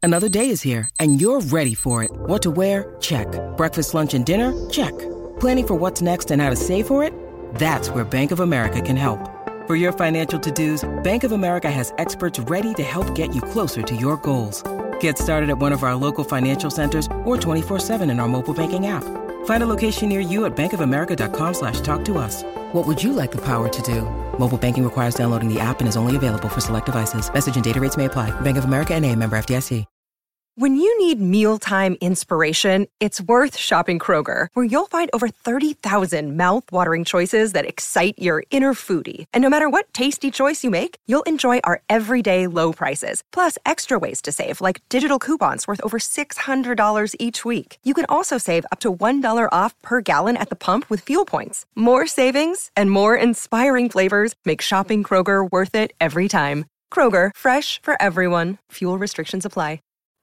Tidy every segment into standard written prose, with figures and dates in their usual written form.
Another day is here, and you're ready for it. What to wear? Check. Breakfast, lunch, and dinner? Check. Planning for what's next and how to save for it? That's where Bank of America can help. For your financial to-dos, Bank of America has experts ready to help get you closer to your goals. Get started at one of our local financial centers or 24/7 in our mobile banking app. Find a location near you at bankofamerica.com/talktous. What would you like the power to do? Mobile banking requires downloading the app and is only available for select devices. Message and data rates may apply. Bank of America N.A., member FDIC. When you need mealtime inspiration, it's worth shopping Kroger, where you'll find over 30,000 mouth-watering choices that excite your inner foodie. And no matter what tasty choice you make, you'll enjoy our everyday low prices, plus extra ways to save, like digital coupons worth over $600 each week. You can also save up to $1 off per gallon at the pump with fuel points. More savings and more inspiring flavors make shopping Kroger worth it every time. Kroger, fresh for everyone. Fuel restrictions apply.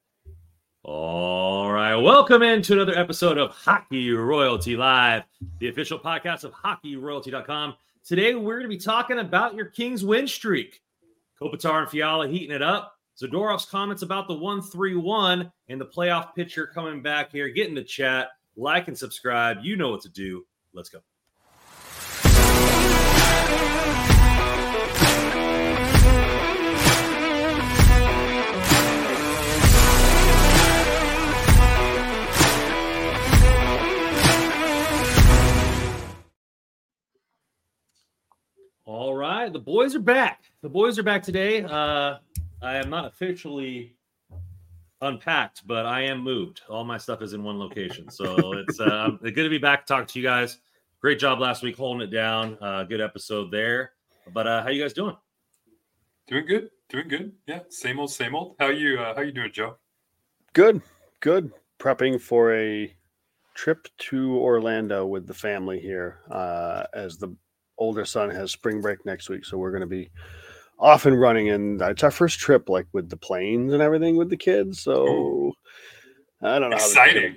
All right, welcome into another episode of Hockey Royalty Live, the official podcast of HockeyRoyalty.com. Today, we're going to be talking about your Kings win streak. Kopitar and Fiala heating it up. Zadorov's comments about the 1-3-1 and the playoff picture coming back here. Get in the chat, like and subscribe. You know what to do. Let's go. All right, the boys are back. The boys are back today. I am not officially unpacked, but I am moved. All my stuff is in one location. So it's good to be back to talk to you guys. Great job last week holding it down. Good episode there. But how you guys doing? Doing good. Yeah, same old. How you doing, Joe? Good. Prepping for a trip to Orlando with the family here as the older son has spring break next week, so we're going to be off and running, and it's our first trip like with the planes and everything with the kids, so I don't know. Exciting.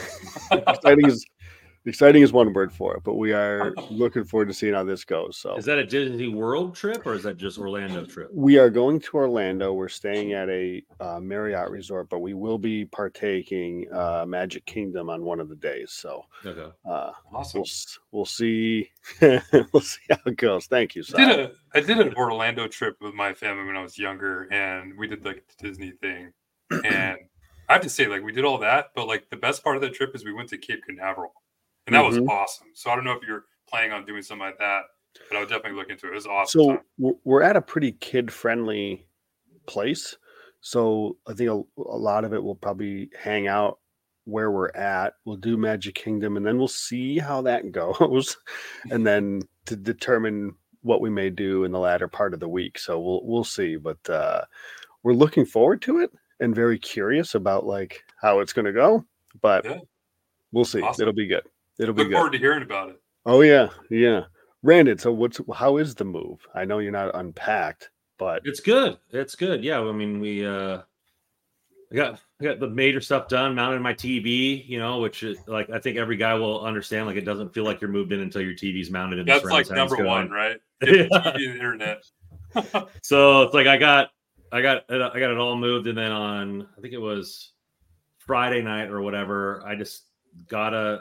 Exciting is one word for it, but we are looking forward to seeing how this goes. So, is that a Disney World trip or is that just Orlando trip? We are going to Orlando. We're staying at a Marriott resort, but we will be partaking Magic Kingdom on one of the days. So, okay. Awesome. We'll see. We'll see how it goes. Thank you. I did an Orlando trip with my family when I was younger, and we did like the Disney thing. And I have to say, like, we did all that, but like the best part of that trip is we went to Cape Canaveral. And that was awesome. So I don't know if you're planning on doing something like that, but I would definitely look into it. It was awesome. So we're at a pretty kid-friendly place. So I think a lot of it will probably hang out where we're at. We'll do Magic Kingdom, and then we'll see how that goes. And then to determine what we may do in the latter part of the week. So we'll see. But we're looking forward to it and very curious about like how it's going to go. But we'll see. Awesome. It'll be good. Look forward to hearing about it. Oh yeah. Brandon, so how is the move? I know you're not unpacked, but it's good. Yeah, I mean, I got the major stuff done, mounted my TV, which is like I think every guy will understand. Like it doesn't feel like you're moved in until your TV's mounted. And that's like number one, right? Get the TV and the internet. So it's like I got it all moved, and then on I think it was Friday night or whatever, I just got a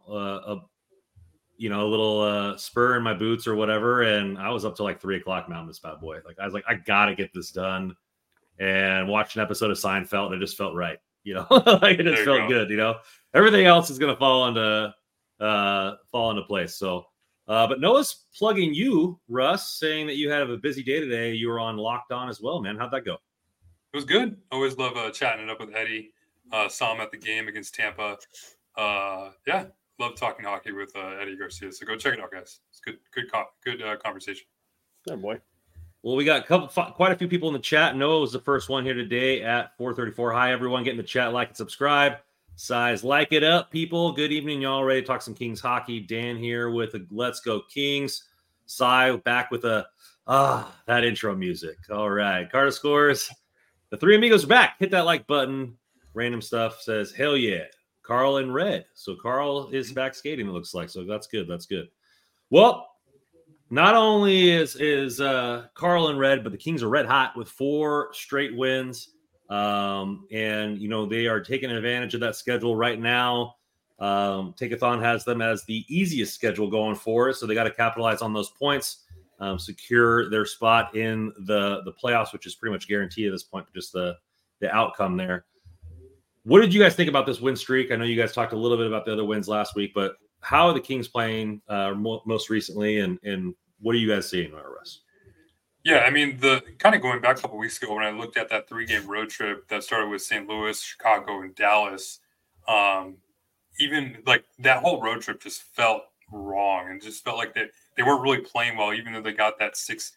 little spur in my boots or whatever, and I was up till like 3:00 mounting this bad boy. Like I was like, I gotta get this done, and watched an episode of Seinfeld, and it just felt right, like it just felt good, Everything else is gonna fall into place. So, but Noah's plugging you, Russ, saying that you had a busy day today. You were on Locked On as well, man. How'd that go? It was good. Always love chatting it up with Eddie. Saw him at the game against Tampa. Love talking hockey with Eddie Garcia. So go check it out, guys. It's good conversation. Yeah, boy. Well, we got quite a few people in the chat. Noah was the first one here today at 4:34. Hi, everyone. Get in the chat, like and subscribe. Size, like it up, people. Good evening, y'all. Ready to talk some Kings hockey? Dan here with a Let's Go Kings. Cy back with that intro music. All right. Carter scores. The three amigos are back. Hit that like button. Random stuff says, hell yeah. Carl in red. So Carl is back skating, it looks like. So that's good. Well, not only is Carl in red, but the Kings are red hot with 4 straight wins. And, they are taking advantage of that schedule right now. Take-a-thon has them as the easiest schedule going forward, so they got to capitalize on those points, secure their spot in the playoffs, which is pretty much guaranteed at this point, but just the outcome there. What did you guys think about this win streak? I know you guys talked a little bit about the other wins last week, but how are the Kings playing most recently, and what are you guys seeing, Russ? Yeah, I mean, the kind of going back a couple weeks ago when I looked at that 3-game road trip that started with St. Louis, Chicago, and Dallas, even like that whole road trip just felt wrong and just felt like they weren't really playing well, even though they got that 6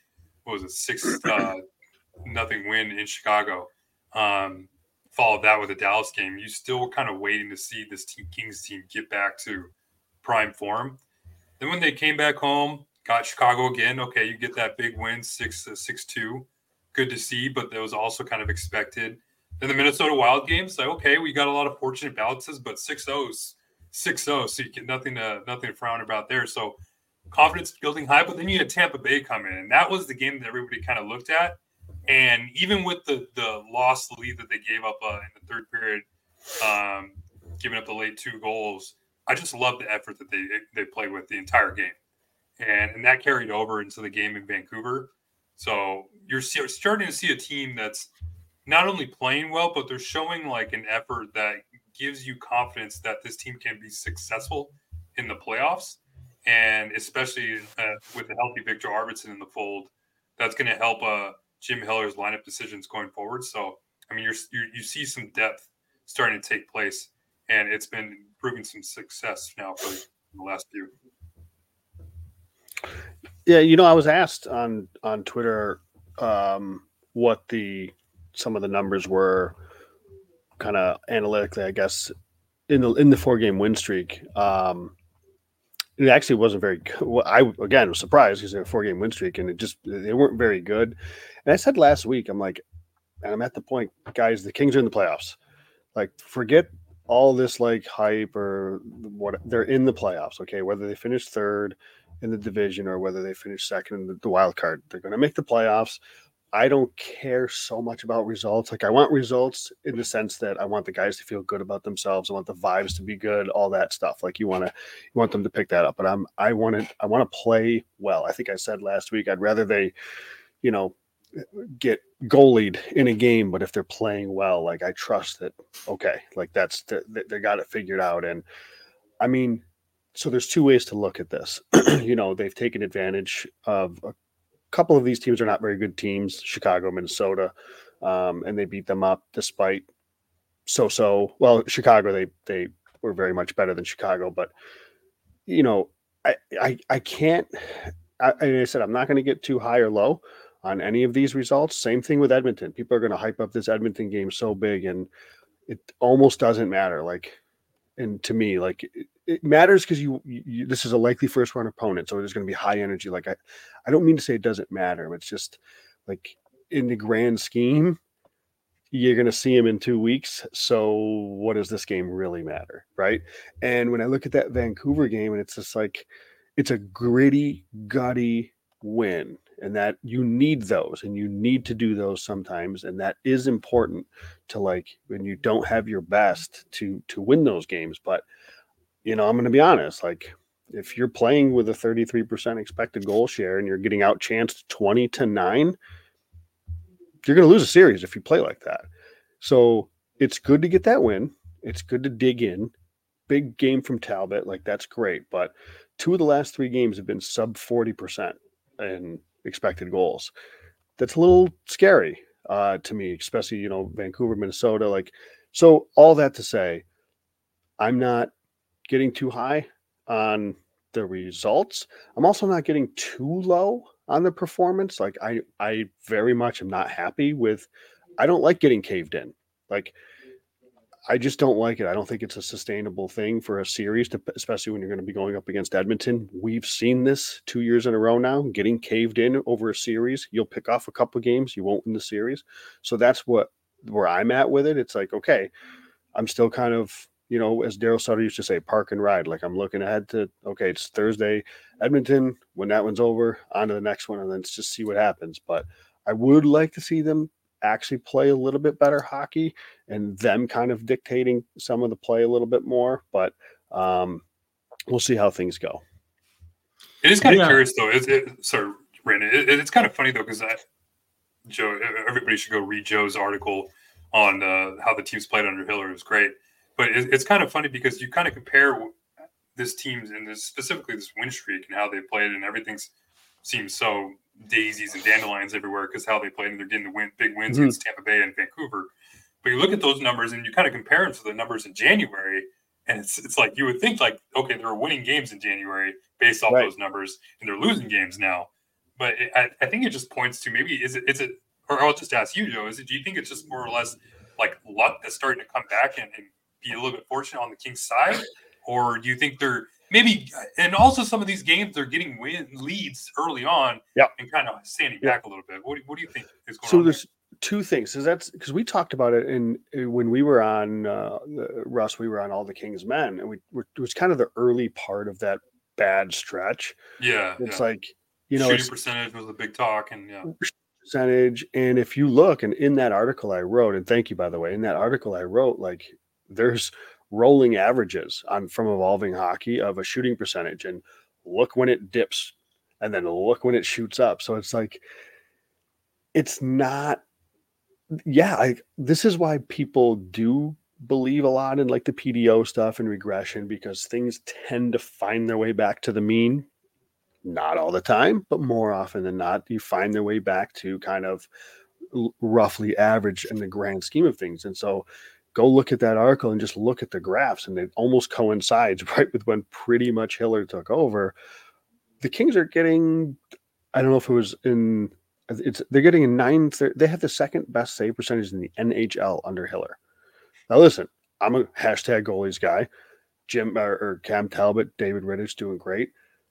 nothing win in Chicago. Followed that with the Dallas game. You still were kind of waiting to see this Kings team get back to prime form. Then when they came back home, got Chicago again. Okay, you get that big win, 6-2. Good to see, but that was also kind of expected. Then the Minnesota Wild game, it's like, okay, we got a lot of fortunate balances, but 6-0's 6-0, so you get nothing to frown about there. So confidence building high, but then you had Tampa Bay come in, and that was the game that everybody kind of looked at. And even with the lost lead that they gave up in the third period, giving up the late 2 goals, I just love the effort that they played with the entire game. And that carried over into the game in Vancouver. So you're starting to see a team that's not only playing well, but they're showing like an effort that gives you confidence that this team can be successful in the playoffs. And especially with the healthy Victor Arvidsson in the fold, that's going to help Jim Heller's lineup decisions going forward. So, I mean, you see some depth starting to take place, and it's been proving some success now for the last few. Yeah, I was asked on Twitter what some of the numbers were, kind of analytically, I guess, in the 4-game win streak. It actually wasn't very good. Well, I was surprised because they're a 4-game win streak, and they weren't very good. And I said last week, I'm like, and I'm at the point, guys, the Kings are in the playoffs. Like, forget all this like hype or what. They're in the playoffs, okay? Whether they finish third in the division or whether they finish second in the wild card, they're going to make the playoffs. I don't care so much about results. Like, I want results in the sense that I want the guys to feel good about themselves. I want the vibes to be good, all that stuff. Like, you want them to pick that up. But I want to play well. I think I said last week, I'd rather they, get goalied in a game, but if they're playing well, like, I trust that, okay, like they got it figured out. And I mean, so there's 2 ways to look at this. They've taken advantage of a couple of these teams are not very good teams, Chicago, Minnesota, and they beat them up despite well, Chicago, they were very much better than Chicago, but I can't, I said, I'm not going to get too high or low on any of these results. Same thing with Edmonton. People are going to hype up this Edmonton game so big, and it almost doesn't matter. Like, and to me, like, it matters because you this is a likely first round opponent, so there's going to be high energy. Like, I don't mean to say it doesn't matter, but it's just like in the grand scheme, you're going to see him in 2 weeks. So what does this game really matter, right? And when I look at that Vancouver game, and it's just like, it's a gritty, gutty win, and that you need those, and you need to do those sometimes, and that is important to, like, when you don't have your best to win those games. But I'm going to be honest, like, if you're playing with a 33% expected goal share and you're getting outchanced 20-9, you're going to lose a series if you play like that. So it's good to get that win. It's good to dig in. Big game from Talbot, like, that's great. But 2 of the last 3 games have been sub 40% in expected goals. That's a little scary to me, especially, Vancouver, Minnesota. Like, so all that to say, I'm not getting too high on the results. I'm also not getting too low on the performance. Like, I very much am not happy with, I don't like getting caved in. Like, I just don't like it. I don't think it's a sustainable thing for a series, especially when you're going to be going up against Edmonton. We've seen this 2 years in a row now, getting caved in over a series. You'll pick off a couple of games, you won't win the series. So that's where I'm at with it. It's like, okay, I'm still kind of, as Daryl Sutter used to say, park and ride. Like, I'm looking ahead to, okay, it's Thursday, Edmonton. When that one's over, on to the next one, and then let's just see what happens. But I would like to see them actually play a little bit better hockey and them kind of dictating some of the play a little bit more. But we'll see how things go. It is kind of curious, though. Sorry, Brandon. It's kind of funny, though, because Joe, everybody should go read Joe's article on how the teams played under Hiller. It was great. But it's kind of funny because you kind of compare this team's and specifically this win streak and how they played, and everything seems so daisies and dandelions everywhere because how they played, and they're getting the big wins against Tampa Bay and Vancouver. But you look at those numbers and you kind of compare them to the numbers in January, and it's like you would think like, okay, they were winning games in January based off those numbers, and they're losing games now. But I think it just points to maybe is it or I'll just ask you, Joe, do you think it's just more or less like luck that's starting to come back and be a little bit fortunate on the Kings side? Or do you think they're maybe, and also some of these games they're getting leads early on and kind of standing back a little bit? What do you think is going on? So there's two things. So that's because we talked about it when we were on Russ, we were on All the Kings Men, and it was kind of the early part of that bad stretch. Yeah. It's like, shooting percentage was a big talk, and percentage. And if you look, and in that article I wrote, and thank you, by the way, in that article I wrote, like there's rolling averages from Evolving Hockey of a shooting percentage, and look when it dips and then look when it shoots up. So it's like, it's not, this is why people do believe a lot in like the PDO stuff and regression, because things tend to find their way back to the mean. Not all the time, but more often than not, you find their way back to kind of roughly average in the grand scheme of things. And so go look at that article and just look at the graphs, and it almost coincides right with when pretty much Hiller took over. The Kings are getting, I don't know if it was they're getting a 930. They have the second best save percentage in the NHL under Hiller. Now listen, I'm a hashtag goalies guy. Jim or Cam Talbot, David Rittich doing great.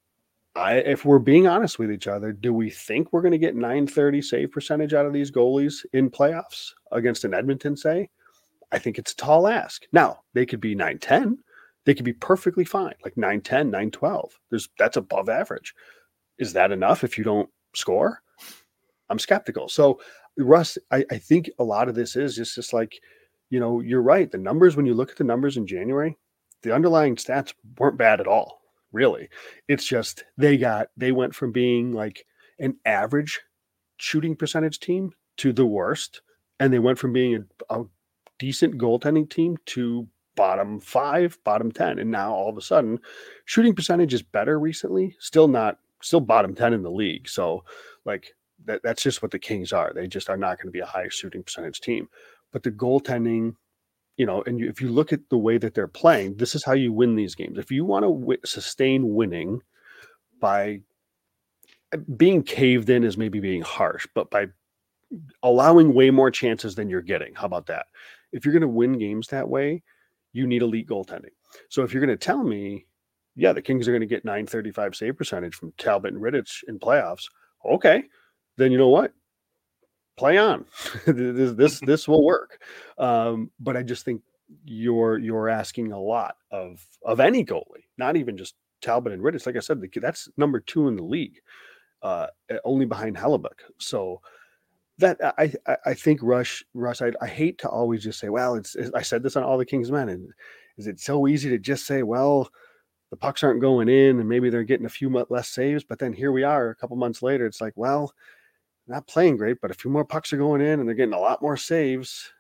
If we're being honest with each other, do we think we're going to get 930 save percentage out of these goalies in playoffs against an Edmonton, say? I think it's a tall ask. Now, they could be 910. They could be perfectly fine, like 910, 912. That's above average. Is that enough if you don't score? I'm skeptical. So, Russ, I think a lot of this is just like, you're right. The numbers, when you look at the numbers in January, the underlying stats weren't bad at all. Really, it's just they went from being like an average shooting percentage team to the worst, and they went from being a decent goaltending team to bottom 5, bottom 10, and now all of a sudden, shooting percentage is better recently. Still bottom 10 in the league. So, like that's just what the Kings are. They just are not going to be a high shooting percentage team, but the goaltending. And if you look at the way that they're playing, this is how you win these games. If you want to sustain winning by being caved in is maybe being harsh, but by allowing way more chances than you're getting. How about that? If you're going to win games that way, you need elite goaltending. So if you're going to tell me, the Kings are going to get 935 save percentage from Talbot and Rittich in playoffs, okay, then you know what? Play on. this will work. But I just think you're asking a lot of any goalie, not even just Talbot and Rittich. Like I said, that's number 2 in the league, only behind Hellebuyck. So that I think Russ, I hate to always just say, well, I said this on All the Kings Men, and is it so easy to just say, well, the pucks aren't going in and maybe they're getting a few less saves, but then here we are a couple months later, it's like, well, not playing great, but a few more pucks are going in and they're getting a lot more saves.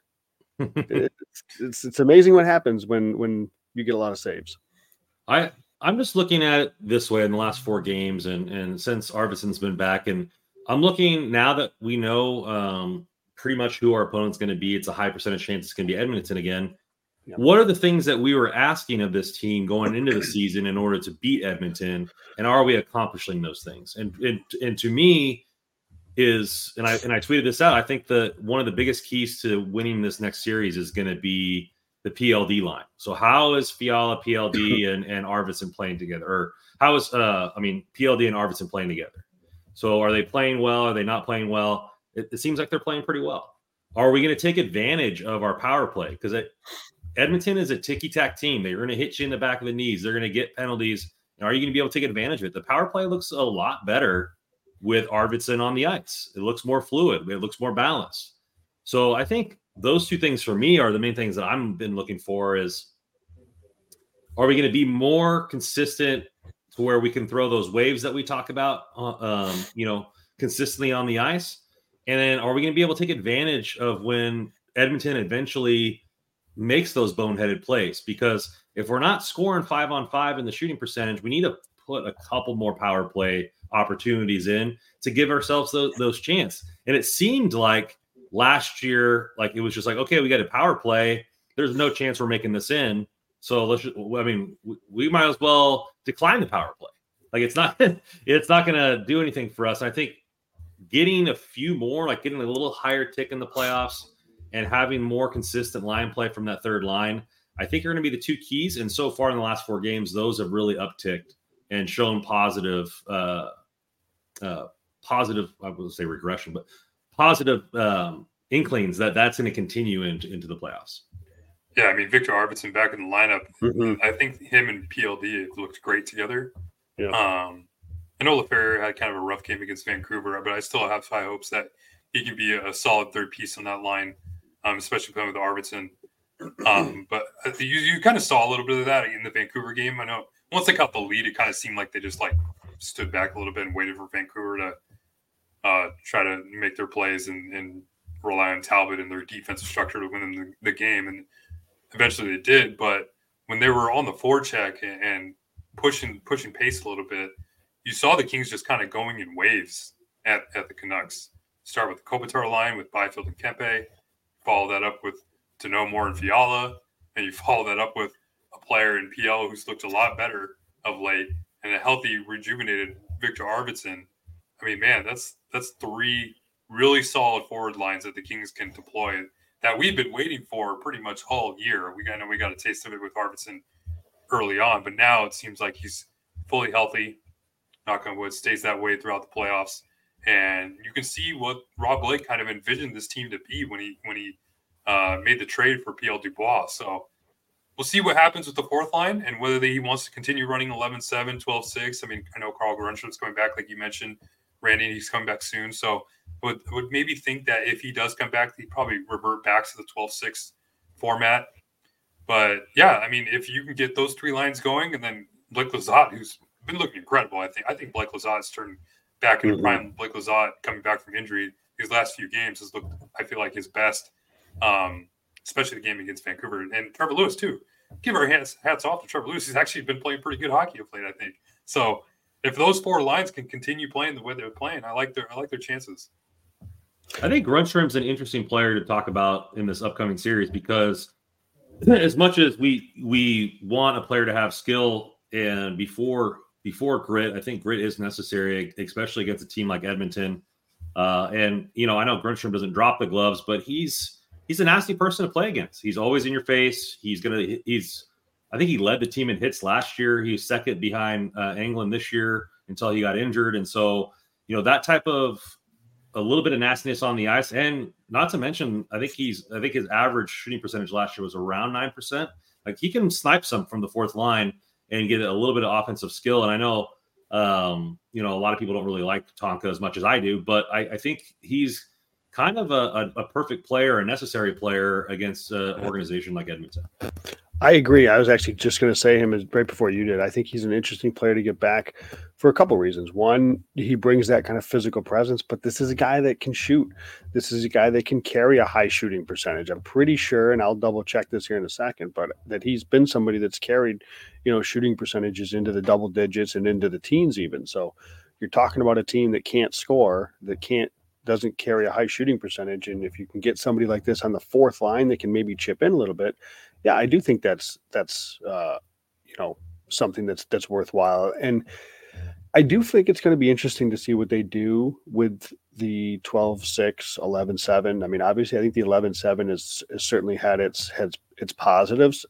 It's amazing what happens when you get a lot of saves. I'm just looking at it this way in the last 4 games, and since Arvidsson's been back, and I'm looking now that we know pretty much who our opponent's going to be. It's a high percentage chance it's going to be Edmonton again. Yeah. What are the things that we were asking of this team going into the season in order to beat Edmonton, and are we accomplishing those things? And to me, and I tweeted this out, I think one of the biggest keys to winning this next series is going to be the PLD line. So how is Fiala, PLD, and Arvidsson playing together? Or how is PLD and Arvidsson playing together? So are they playing well? Are they not playing well? It seems like they're playing pretty well. Are we going to take advantage of our power play? Because Edmonton is a ticky-tack team. They're going to hit you in the back of the knees. They're going to get penalties. And are you going to be able to take advantage of it? The power play looks a lot better with Arvidsson on the ice. It looks more fluid. It looks more balanced. So I think those two things for me are the main things that I've been looking for is, are we going to be more consistent to where we can throw those waves that we talk about, consistently on the ice? And then are we going to be able to take advantage of when Edmonton eventually makes those boneheaded plays? Because if we're not scoring 5-on-5 in the shooting percentage, we need to put a couple more power play opportunities in to give ourselves those chances. And it seemed like last year, like it was just like, okay, we got a power play. There's no chance we're making this in. So we might as well decline the power play. Like it's not going to do anything for us. And I think getting a few more, like getting a little higher tick in the playoffs and having more consistent line play from that third line, I think are going to be the two keys. And so far in the last 4 games, those have really upticked and shown positive, I would say regression, but positive inklings that's going to continue into the playoffs. Yeah, I mean, Victor Arvidsson back in the lineup, I think him and PLD have looked great together. Yeah. I know LaFerriere had kind of a rough game against Vancouver, but I still have high hopes that he can be a solid third piece on that line, especially playing with Arvidsson. But you kind of saw a little bit of that in the Vancouver game. I know once they got the lead, it kind of seemed like they just like stood back a little bit and waited for Vancouver to try to make their plays and rely on Talbot and their defensive structure to win them the game. And eventually they did. But when they were on the forecheck and pushing pace a little bit, you saw the Kings just kind of going in waves at the Canucks. Start with the Kopitar line with Byfield and Kempe, follow that up with Denomore and Fiala, and you follow that up with a player in PL who's looked a lot better of late, and a healthy, rejuvenated Victor Arvidsson. I mean, man, that's 3 really solid forward lines that the Kings can deploy that we've been waiting for pretty much all year. I know we got a taste of it with Arvidsson early on, but now it seems like he's fully healthy. Knock on wood, stays that way throughout the playoffs. And you can see what Rob Blake kind of envisioned this team to be when he made the trade for PL Dubois. So we'll see what happens with the fourth line and whether he wants to continue running 11-7, 12-6. I mean, I know Carl Grunstrom's coming back, like you mentioned. Randy, he's coming back soon. So would maybe think that if he does come back, he'd probably revert back to the 12-6 format. But yeah, I mean, if you can get those 3 lines going, and then Blake Lizotte, who's been looking incredible. I think Blake Lizotte's turned back into prime. Blake Lizotte coming back from injury, his last few games has looked, I feel like, his best, especially the game against Vancouver. And Trevor Lewis too. Give our hats off to Trevor Lewis. He's actually been playing pretty good hockey of late, I think. So if those 4 lines can continue playing the way they're playing, I like their chances. I think Grunstrom's an interesting player to talk about in this upcoming series because as much as we want a player to have skill and before grit, I think grit is necessary, especially against a team like Edmonton. And I know Grundstrom doesn't drop the gloves, but he's a nasty person to play against. He's always in your face. I think he led the team in hits last year. He's second behind England this year until he got injured. And so, that type of a little bit of nastiness on the ice, and not to mention, I think his average shooting percentage last year was around 9%. Like he can snipe some from the fourth line and get a little bit of offensive skill. And I know, a lot of people don't really like Tonka as much as I do, but I think he's kind of a perfect player, a necessary player against an organization like Edmonton. I agree. I was actually just going to say him right before you did. I think he's an interesting player to get back for a couple of reasons. One, he brings that kind of physical presence, but this is a guy that can shoot. This is a guy that can carry a high shooting percentage. I'm pretty sure, and I'll double check this here in a second, but that he's been somebody that's carried, shooting percentages into the double digits and into the teens even. So you're talking about a team that can't score, doesn't carry a high shooting percentage. And if you can get somebody like this on the fourth line that can maybe chip in a little bit, yeah, I do think that's something that's worthwhile. And I do think it's going to be interesting to see what they do with the 12-6, 11-7. I mean, obviously, I think the 11-7 has certainly had its positives.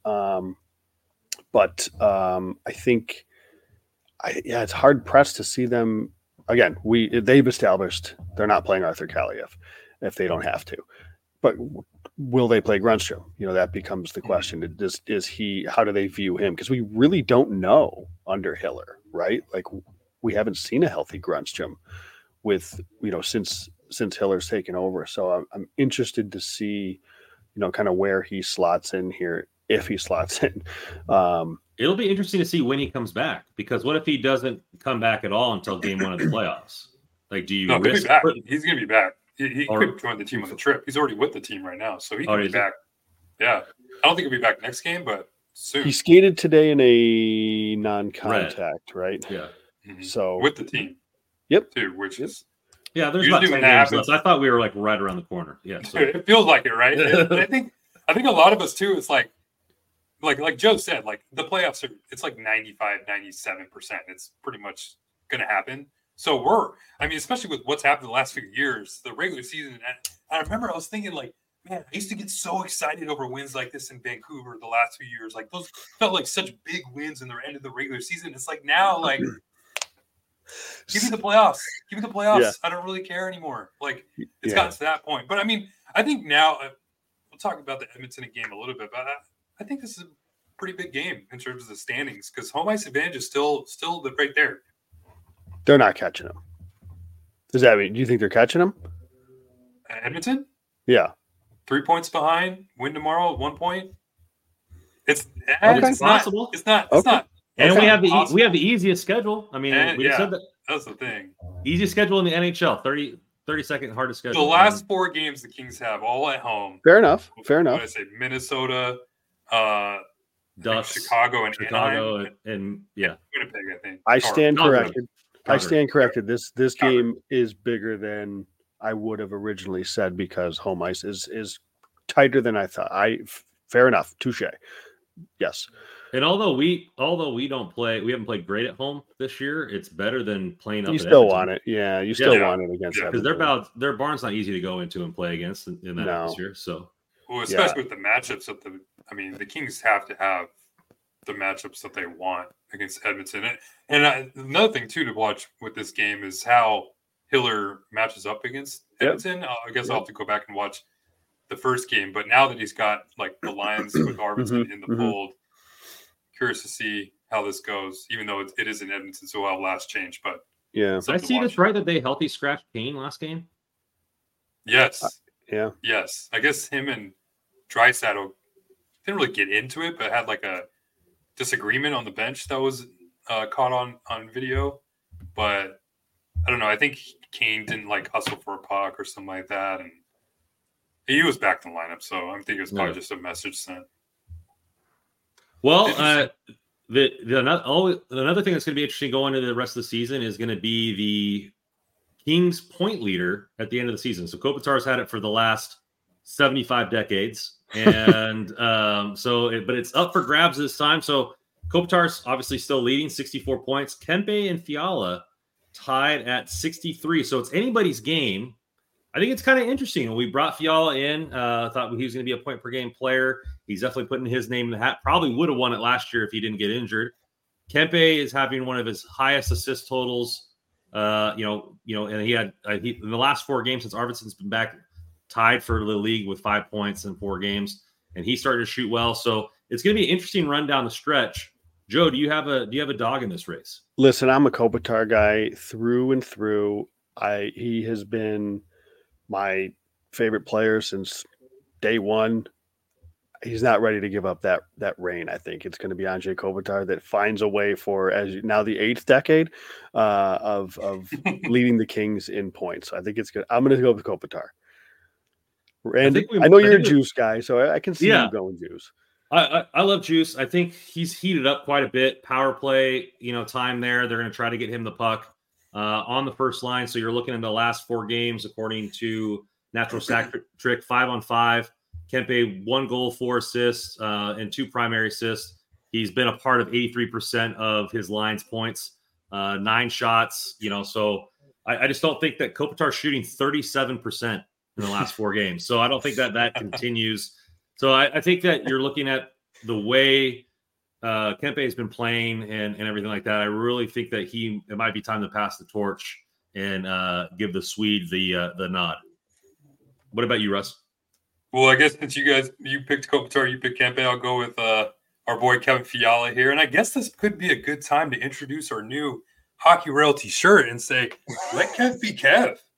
But I think, it's hard pressed to see them. Again, they've established they're not playing Arthur Kaliev if they don't have to. But will they play Grundstrom? That becomes the question. How do they view him? Because we really don't know under Hiller, right? Like we haven't seen a healthy Grundstrom with, since since Hiller's taken over. So I'm interested to see, kind of where he slots in here, if he slots in. It'll be interesting to see when he comes back, because what if he doesn't come back at all until game 1 of the playoffs? Like, do you risk? He's going to be back. He could join the team on the trip. He's already with the team right now, so he can be back. Yeah, I don't think he'll be back next game, but soon. He skated today in a non-contact, right? Yeah. Mm-hmm. So with the team. Yep. Too, which is there's about 10 games left. I thought we were like right around the corner. Yeah. So. It feels like it, right? I think a lot of us too. It's like Joe said, like the playoffs it's like 95, 97%. It's pretty much going to happen. So especially with what's happened the last few years, the regular season. I remember I was thinking like, man, I used to get so excited over wins like this in Vancouver the last few years. Like those felt like such big wins in the end of the regular season. It's like now, like, give me the playoffs. Give me the playoffs. Yeah. I don't really care anymore. Like it's gotten to that point. But I mean, I think now we'll talk about the Edmonton game a little bit, but I think this is a pretty big game in terms of the standings because home ice advantage is still right there. They're not catching them. Does that mean? Do you think they're catching them? Edmonton? Yeah. 3 points behind. Win tomorrow. 1 point. It's possible. It's not. And we have the easiest schedule. I mean, we said that. That's the thing. Easiest schedule in the NHL. 32nd hardest schedule. The last 4 games the Kings have all at home. Fair enough. What did I say? Minnesota, Ducks, Chicago, and Winnipeg. I think. I stand corrected. I stand corrected. This game is bigger than I would have originally said because home ice is tighter than I thought. Fair enough. Touche. Yes. And although we don't play, we haven't played great at home this year. It's better than playing up. You still want it, yeah. You still want it against because their barn's not easy to go into and play against in that atmosphere. So, especially with the matchups the Kings have to have the matchups that they want against Edmonton. And another thing too to watch with this game is how Hiller matches up against Edmonton. I guess I'll have to go back and watch the first game, but now that he's got like the Lions with Arvidsson in the fold, curious to see how this goes, even though it is in Edmonton, so I'll last change. But did I see this right that they healthy scratched Kane last game? Yes. Yes. I guess him and Draisaitl didn't really get into it, but had like a disagreement on the bench that was caught on video. But I don't know. I think Kane didn't like hustle for a puck or something like that, and he was back in the lineup. So I'm thinking it was probably just a message sent. Well, another thing that's going to be interesting going into the rest of the season is going to be the Kings point leader at the end of the season. So Kopitar's had it for the last 75 decades. And but it's up for grabs this time. So Kopitar's obviously still leading 64 points. Kempe and Fiala tied at 63. So it's anybody's game. I think it's kind of interesting. We brought Fiala in, thought he was going to be a point per game player. He's definitely putting his name in the hat. Probably would have won it last year if he didn't get injured. Kempe is having one of his highest assist totals. And he had in the last 4 games since Arvidsson's been back, tied for the league with 5 points in 4 games, and he started to shoot well. So it's going to be an interesting run down the stretch. Joe, do you have a dog in this race? Listen, I'm a Kopitar guy through and through. He has been my favorite player since day one. He's not ready to give up that reign. I think it's going to be Anze Kopitar that finds a way for now the 8th decade of leading the Kings in points. I think it's good. I'm going to go with Kopitar. And I know you're a Juice guy, so I can see you going Juice. I love Juice. I think he's heated up quite a bit. Power play, time there. They're going to try to get him the puck on the first line. So you're looking at the last 4 games, according to Natural Sack Trick, 5-on-5. Kempe 1 goal, 4 assists, and 2 primary assists. He's been a part of 83% of his line's points, 9 shots. So I just don't think that Kopitar's shooting 37% in the last 4 games. So I don't think that continues. So I think that you're looking at the way Kempe has been playing and everything like that. I really think that it might be time to pass the torch and give the Swede the nod. What about you, Russ? Well, I guess since you picked Kopitar, you picked Kempe, I'll go with our boy Kevin Fiala here. And I guess this could be a good time to introduce our new Hockey Royalty shirt and say, let Kev be Kev.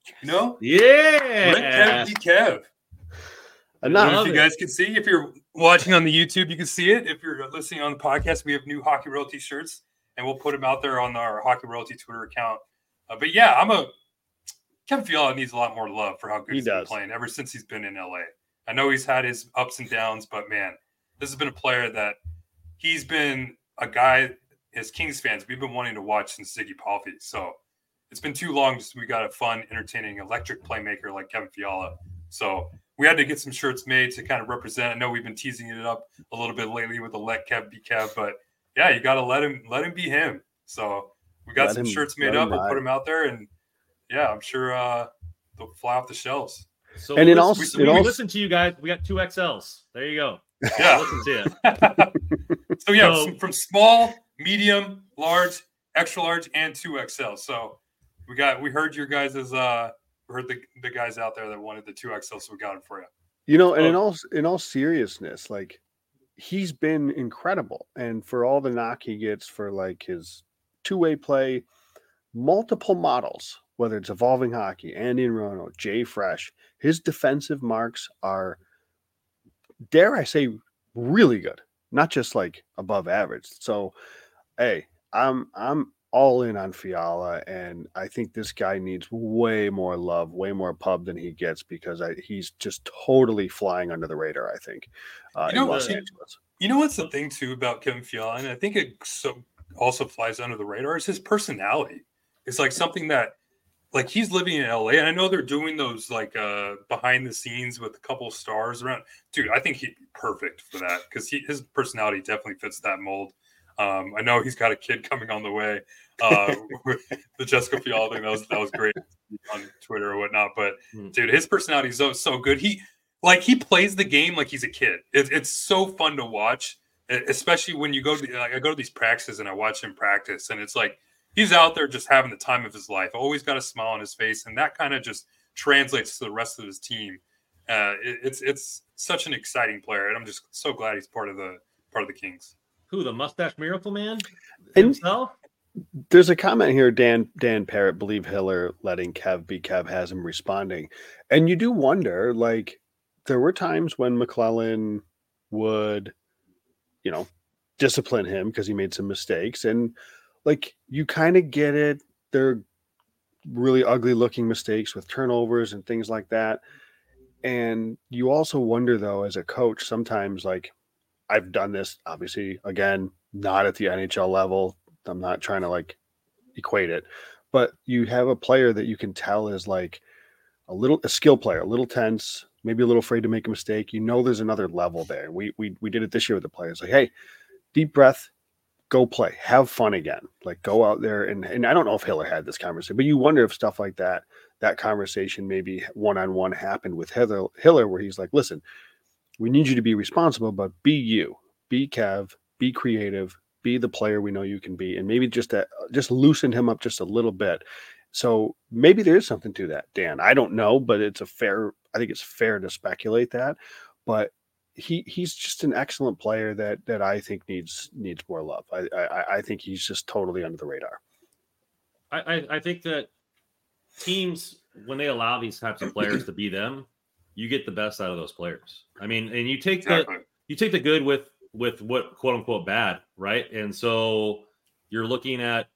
You know? Yeah. Let Kev be Kev. I don't know if you guys can see. If you're watching on the YouTube, you can see it. If you're listening on the podcast, we have new Hockey Royalty shirts, and we'll put them out there on our Hockey Royalty Twitter account. But yeah, Kevin Fiala needs a lot more love for how good he's been playing ever since he's been in LA. I know he's had his ups and downs, but man, this has been a player that he's been a guy, as Kings fans, we've been wanting to watch since Ziggy Palffy. So it's been too long since we got a fun, entertaining, electric playmaker like Kevin Fiala. So we had to get some shirts made to kind of represent. I know we've been teasing it up a little bit lately with the Let Kev Be Kev, but yeah, you got to let him be him. So we got some shirts made up. We'll put them out there, and yeah, I'm sure they'll fly off the shelves. So and we listen to you guys. We got 2 XLs. There you go. Yeah, listen to you. So yeah, from small, medium, large, extra large, and 2 XL. So we heard your guys' heard the guys out there that wanted the 2 XL, so we got them for you. You know, and in all seriousness, like, he's been incredible, and for all the knock he gets for like his two-way play, multiple models, whether it's Evolving Hockey, Andy and Rono, Jay Fresh, his defensive marks are, dare I say, really good, not just like above average. So, hey, I'm all in on Fiala, and I think this guy needs way more love, way more pub than he gets, because he's just totally flying under the radar, I think, in Los Angeles. You know what's the thing, too, about Kevin Fiala, and I think it also flies under the radar, is his personality. It's like something that, like, he's living in LA, and I know they're doing those, like, behind the scenes with a couple of stars around. Dude, I think he'd be perfect for that, because his personality definitely fits that mold. I know he's got a kid coming on the way. The Jessica Fiala thing, that was great on Twitter or whatnot. But dude, his personality is so good. He plays the game like he's a kid. It's so fun to watch, especially when you go to I go to these practices and I watch him practice, and it's like he's out there just having the time of his life. Always got a smile on his face, and that kind of just translates to the rest of his team. It's such an exciting player, and I'm just so glad he's part of the Kings. Who, the Mustache Miracle Man himself? There's a comment here, Dan Parrott, believe Hiller letting Kev be Kev has him responding. And you do wonder, like, there were times when McClellan would, discipline him because he made some mistakes. And, like, you kind of get it. They're really ugly looking mistakes with turnovers and things like that. And you also wonder, though, as a coach, sometimes, like, I've done this, obviously, again, not at the NHL level. I'm not trying to like equate it, but you have a player that you can tell is like a skill player, a little tense, maybe a little afraid to make a mistake. There's another level there. We did it this year with the players. Like, hey, deep breath, go play, have fun again. Like, go out there and I don't know if Hiller had this conversation, but you wonder if stuff like that conversation maybe one-on-one happened with Hiller, where he's like, listen, we need you to be responsible, but be you, be Kev, be creative, be the player we know you can be, and maybe just loosen him up just a little bit. So maybe there is something to that, Dan. I don't know, but I think it's fair to speculate that. But he's just an excellent player that I think needs more love. I think he's just totally under the radar. I think that teams, when they allow these types of players to be them, you get the best out of those players. I mean, and you take the good with what quote unquote bad, right? And so you're looking at,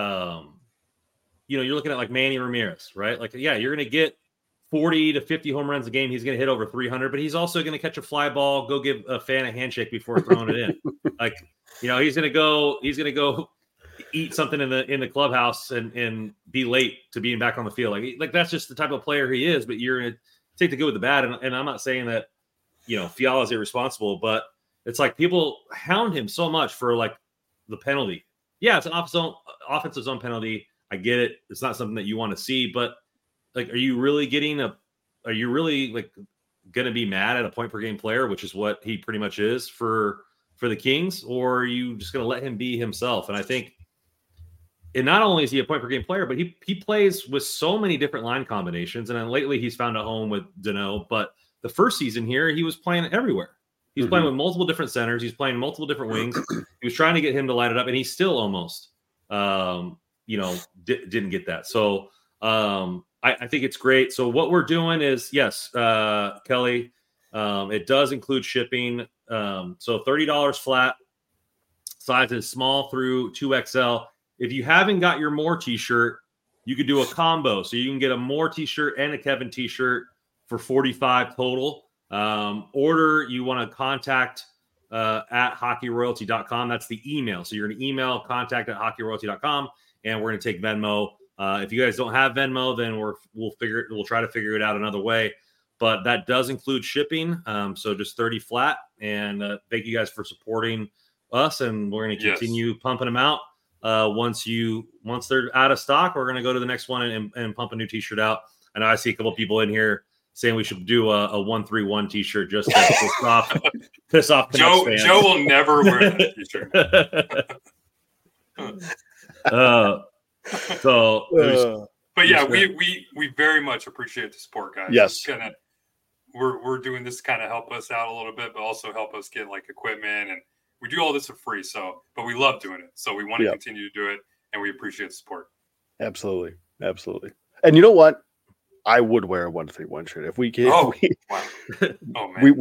you're looking at like Manny Ramirez, right? Like, yeah, you're going to get 40 to 50 home runs a game. He's going to hit over 300, but he's also going to catch a fly ball, go give a fan a handshake before throwing it in. Like, he's going to go eat something in the clubhouse and be late to being back on the field. Like that's just the type of player he is. But you're going to take the good with the bad, and I'm not saying that Fiala is irresponsible, but it's like people hound him so much for like the penalty. Yeah, it's an offensive zone penalty. I get it. It's not something that you want to see, but like, are you really like going to be mad at a point per game player, which is what he pretty much is for the Kings, or are you just going to let him be himself? And I think, and not only is he a point per game player, but he plays with so many different line combinations. And then lately he's found a home with Danault, but the first season here, he was playing everywhere. He was playing with multiple different centers. He's playing multiple different wings. He was trying to get him to light it up, and he still almost, didn't get that. So, I think it's great. So what we're doing is, yes, Kelly, it does include shipping. So $30 flat. Size is small through 2XL. If you haven't got your More t-shirt, you could do a combo. So you can get a More t-shirt and a Kevin t-shirt for $45 total. Order, you want to contact at hockeyroyalty.com. That's the email. So you're going to email contact at hockeyroyalty.com, and we're going to take Venmo. If you guys don't have Venmo, then we'll try to figure it out another way. But that does include shipping. So just 30 flat. And thank you guys for supporting us, and we're going to continue pumping them out. Once they're out of stock, we're going to go to the next one and pump a new t-shirt out. I know I see a couple people in here saying we should do a 131 t-shirt just to piss off Joe fans. Joe will never wear that t-shirt. But yeah, we very much appreciate the support, guys. Yes. We're doing this to kind of help us out a little bit, but also help us get like equipment, and we do all this for free. But we love doing it. So we want to continue to do it, and we appreciate the support. Absolutely. Absolutely. And you know what? I would wear a 131 shirt if we can. Wow. Oh man.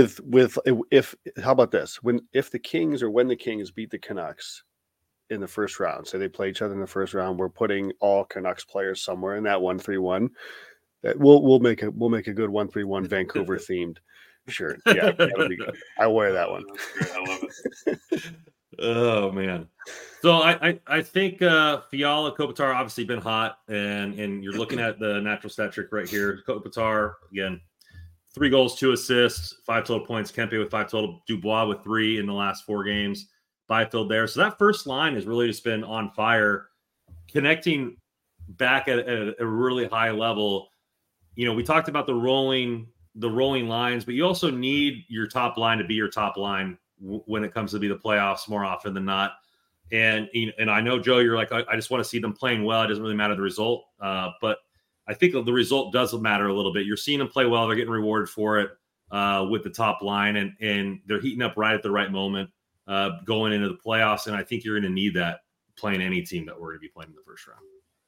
If how about this? If the Kings beat the Canucks in the first round, so they play each other in the first round, we're putting all Canucks players somewhere in that 131. We'll make a good 131 Vancouver themed shirt. Yeah, that'll be good. I wear that one. That's great. I love it. Oh man. So I think Fiala, Kopitar obviously been hot, and you're looking at the natural stat trick right here. Kopitar again, 3 goals, 2 assists, 5 total points. Kempe with 5 total. Dubois with 3 in the last 4 games. Byfield there. So that first line has really just been on fire, connecting back at a really high level. You know, we talked about the rolling lines, but you also need your top line to be your top line when it comes to be the playoffs more often than not. And I know, Joe, you're like, I just want to see them playing well. It doesn't really matter the result. But I think the result does matter a little bit. You're seeing them play well. They're getting rewarded for it with the top line, and they're heating up right at the right moment going into the playoffs. And I think you're going to need that playing any team that we're going to be playing in the first round.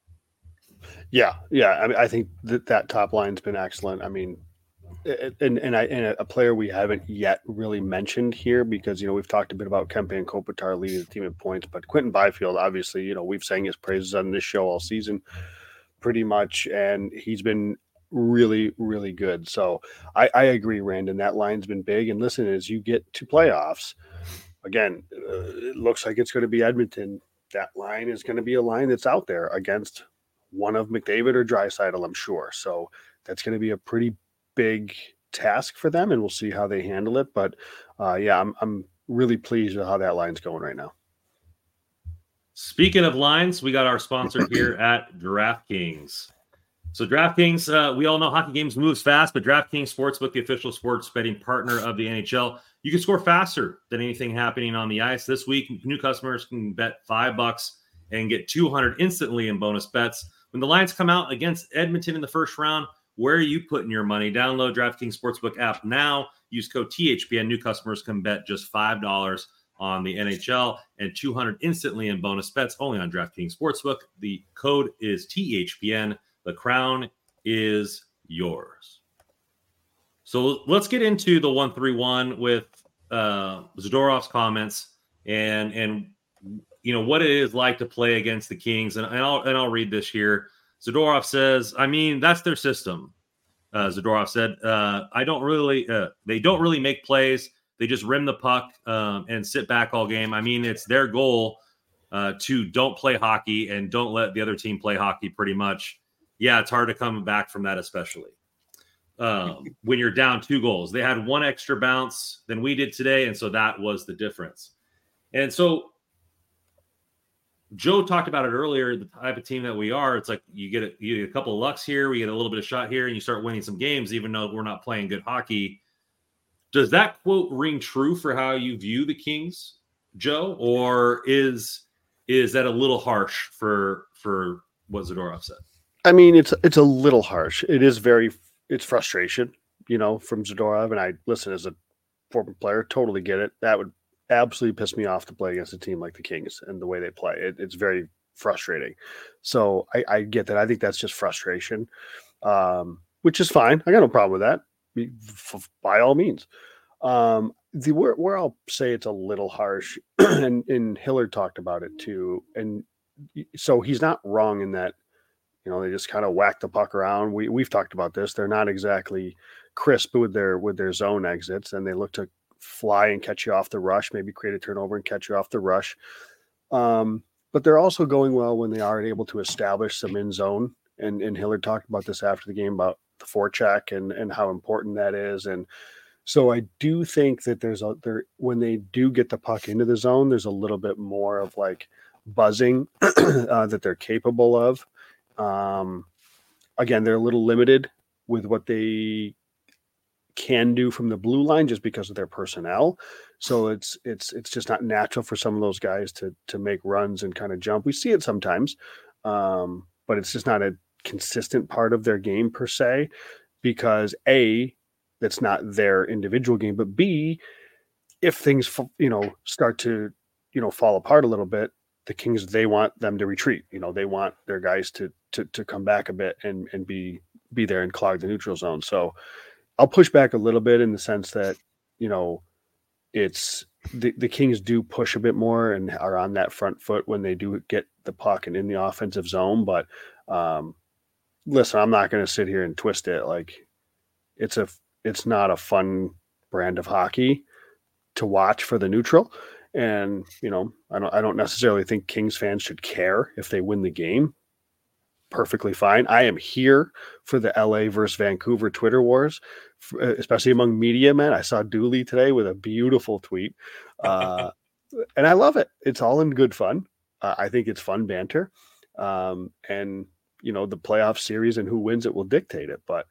Yeah. I mean, I think that top line's been excellent. I mean, and a player we haven't yet really mentioned here, because we've talked a bit about Kempe and Kopitar leading the team in points, but Quinton Byfield, obviously, we've sang his praises on this show all season, pretty much, and he's been really, really good. So I agree, Randon. That line's been big. And listen, as you get to playoffs, again, it looks like it's going to be Edmonton. That line is going to be a line that's out there against one of McDavid or Draisaitl, I'm sure. So that's going to be a pretty big task for them, and we'll see how they handle it. But I'm really pleased with how that line's going right now. Speaking of lines, we got our sponsor here at DraftKings. So DraftKings, we all know hockey games moves fast, but DraftKings Sportsbook, the official sports betting partner of the NHL, you can score faster than anything happening on the ice. This week, new customers can bet $5 and get $200 instantly in bonus bets. When the lines come out against Edmonton in the first round, where are you putting your money? Download DraftKings Sportsbook app now. Use code THPN. New customers can bet just $5 on the NHL and $200 instantly in bonus bets only on DraftKings Sportsbook. The code is THPN. The crown is yours. So let's get into the 131 with Zadorov's comments and what it is like to play against the Kings. And I'll read this here. Zadorov says, I mean, that's their system. Zadorov said, they don't really make plays. They just rim the puck and sit back all game. I mean, it's their goal to don't play hockey and don't let the other team play hockey pretty much. Yeah, it's hard to come back from that, especially when you're down 2 goals. They had 1 extra bounce than we did today, and so that was the difference. And so Joe talked about it earlier, the type of team that we are. It's like you get a couple of lucks here, we get a little bit of shot here, and you start winning some games, even though we're not playing good hockey. Does that quote ring true for how you view the Kings, Joe? Or is that a little harsh for what Zadorov said? I mean, it's a little harsh. It's frustration, from Zadorov. And I listen, as a former player, totally get it. That would absolutely piss me off to play against a team like the Kings and the way they play. It's very frustrating. So I get that. I think that's just frustration, which is fine. I got no problem with that, by all means. Where I'll say it's a little harsh, and Hiller talked about it too, and so he's not wrong in that, they just kind of whack the puck around. We've talked about this. They're not exactly crisp with their zone exits, and they look to fly and catch you off the rush, maybe create a turnover and catch you off the rush. But they're also going well when they are able to establish some in zone. And Hiller talked about this after the game about the forecheck and how important that is. And so I do think that when they do get the puck into the zone, there's a little bit more of like buzzing that they're capable of. Again, they're a little limited with what they can do from the blue line just because of their personnel. So it's just not natural for some of those guys to make runs and kind of jump. We see it sometimes, but it's just not a consistent part of their game per se, because A, that's not their individual game, but B, if things start to fall apart a little bit, the Kings, they want them to retreat. They want their guys to come back a bit and be there and clog the neutral zone. So I'll push back a little bit in the sense that, it's the Kings do push a bit more and are on that front foot when they do get the puck and in the offensive zone. But listen, I'm not going to sit here and twist it. Like it's not a fun brand of hockey to watch for the neutral. And, I don't necessarily think Kings fans should care if they win the game. Perfectly fine. I am here for the LA versus Vancouver Twitter wars, especially among media men. I saw Dooley today with a beautiful tweet, and I love it. It's all in good fun. I think it's fun banter, and the playoff series and who wins it will dictate it. But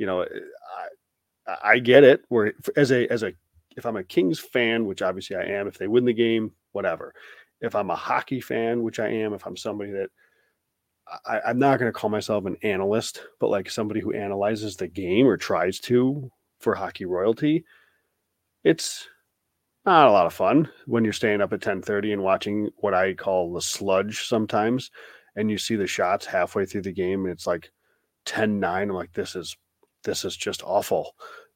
I get it. Where if I'm a Kings fan, which obviously I am, if they win the game, whatever. If I'm a hockey fan, which I am, if I'm somebody that I'm not going to call myself an analyst, but like somebody who analyzes the game or tries to for hockey royalty, it's not a lot of fun when you're staying up at 10:30 and watching what I call the sludge sometimes, and you see the shots halfway through the game and it's like 10-9. I'm like, this is just awful.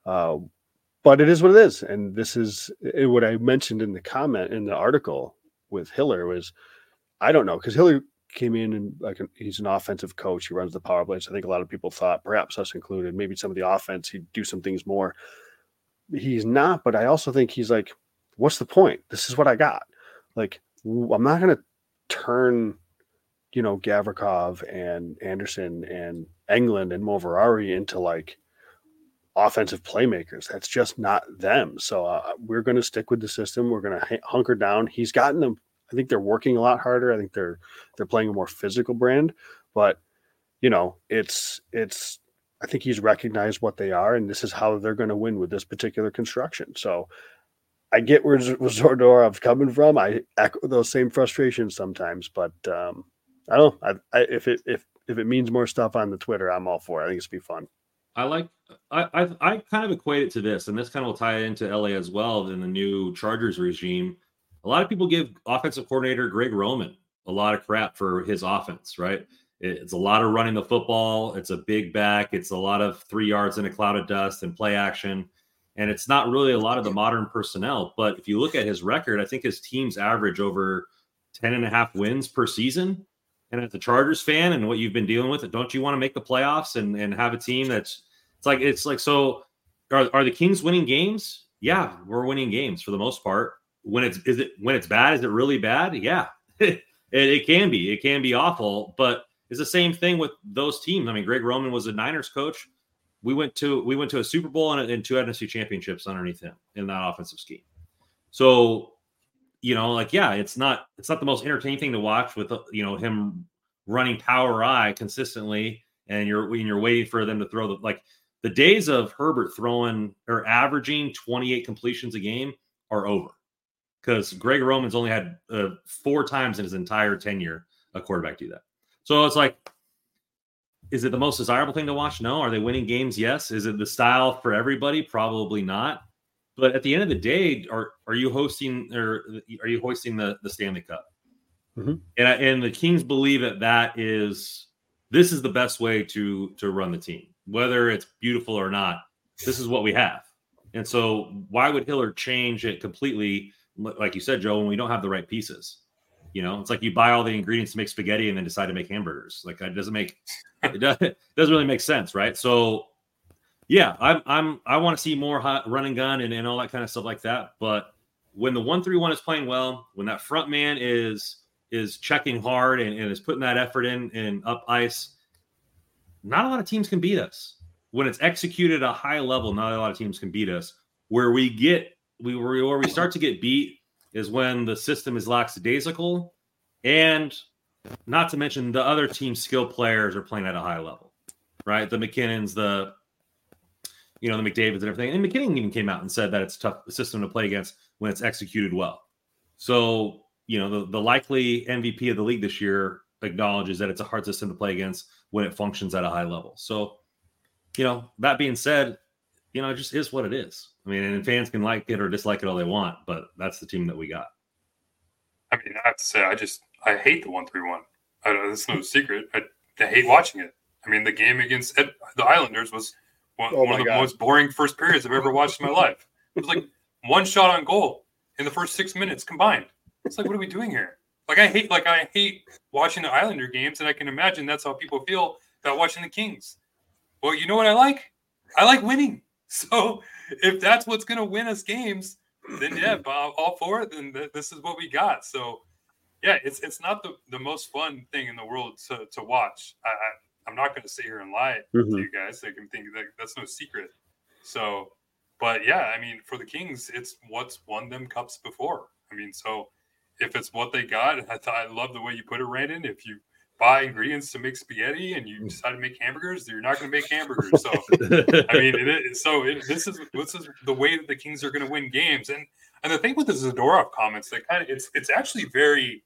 But it is what it is. And this is what I mentioned in the comment in the article with Hiller was, I don't know, because Hiller came in and he's an offensive coach. He runs the power plays. I think a lot of people thought, perhaps us included, maybe some of the offense, he'd do some things more. He's not, but I also think he's like, what's the point? This is what I got. Like, I'm not going to turn, Gavrikov and Anderson and Englund and Moverari into like offensive playmakers. That's just not them. So we're going to stick with the system. We're going to hunker down. He's gotten them. I think they're working a lot harder. I think they're playing a more physical brand, but it's I think he's recognized what they are, and this is how they're going to win with this particular construction. So I get where Zordorov's coming from. I echo those same frustrations sometimes, but I don't know. If it means more stuff on the Twitter, I'm all for it. I think it's be fun. I kind of equate it to this, and this kind of will tie into LA as well in the new Chargers regime. A lot of people give offensive coordinator Greg Roman a lot of crap for his offense, right? It's a lot of running the football. It's a big back. It's a lot of 3 yards in a cloud of dust and play action. And it's not really a lot of the modern personnel. But if you look at his record, I think his teams average over 10.5 wins per season. And as a Chargers fan and what you've been dealing with, don't you want to make the playoffs and have a team it's like, so are the Kings winning games? Yeah, we're winning games for the most part. When it's bad, is it really bad? Yeah, it can be. It can be awful, but it's the same thing with those teams. I mean, Greg Roman was a Niners coach. We went to a Super Bowl and 2 NFC championships underneath him in that offensive scheme. So, it's not the most entertaining thing to watch with him running power I consistently, and you're waiting for them to throw the days of Herbert throwing or averaging 28 completions a game are over. Because Greg Roman's only had 4 times in his entire tenure a quarterback do that. So it's like, is it the most desirable thing to watch? No. Are they winning games? Yes. Is it the style for everybody? Probably not. But at the end of the day, are you hosting or are you hoisting the Stanley Cup? Mm-hmm. And the Kings believe that this is the best way to run the team, whether it's beautiful or not. This is what we have. And so why would Hiller change it completely? Like you said, Joe, when we don't have the right pieces, it's like you buy all the ingredients to make spaghetti and then decide to make hamburgers. Like it doesn't really make sense. Right. So yeah, I want to see more hot run and gun and all that kind of stuff like that. But when the 1-3-1 is playing well, when that front man is checking hard and is putting that effort in and up ice, not a lot of teams can beat us. When it's executed at a high level, not a lot of teams can beat us. Where we start to get beat is when the system is lackadaisical, and not to mention the other team's skill players are playing at a high level, right? The McKinnons, the McDavids and everything. And McKinnon even came out and said that it's a tough system to play against when it's executed well. So, the likely MVP of the league this year acknowledges that it's a hard system to play against when it functions at a high level. So, that being said, it just is what it is. I mean, and fans can like it or dislike it all they want, but that's the team that we got. I mean, I have to say, I hate the 1-3-1. That's no secret. I hate watching it. I mean, the game against the Islanders was one of the most boring first periods I've ever watched in my life. It was like one shot on goal in the first 6 minutes combined. It's like, what are we doing here? I hate watching the Islander games, and I can imagine that's how people feel about watching the Kings. Well, you know what I like? I like winning. So if that's what's going to win us games, then yeah, all for it. Then this is what we got. So yeah, it's not the most fun thing in the world to watch. I'm not going to sit here and lie to you guys. I can think that's no secret. So, but yeah, I mean, for the Kings, it's what's won them cups before. I mean, so if it's what they got, I love the way you put it, Brandon. If you buy ingredients to make spaghetti and you decide to make hamburgers, you're not going to make hamburgers. So, I mean, this is the way that the Kings are going to win games. And the thing with the Zadorov comments, that it's actually very.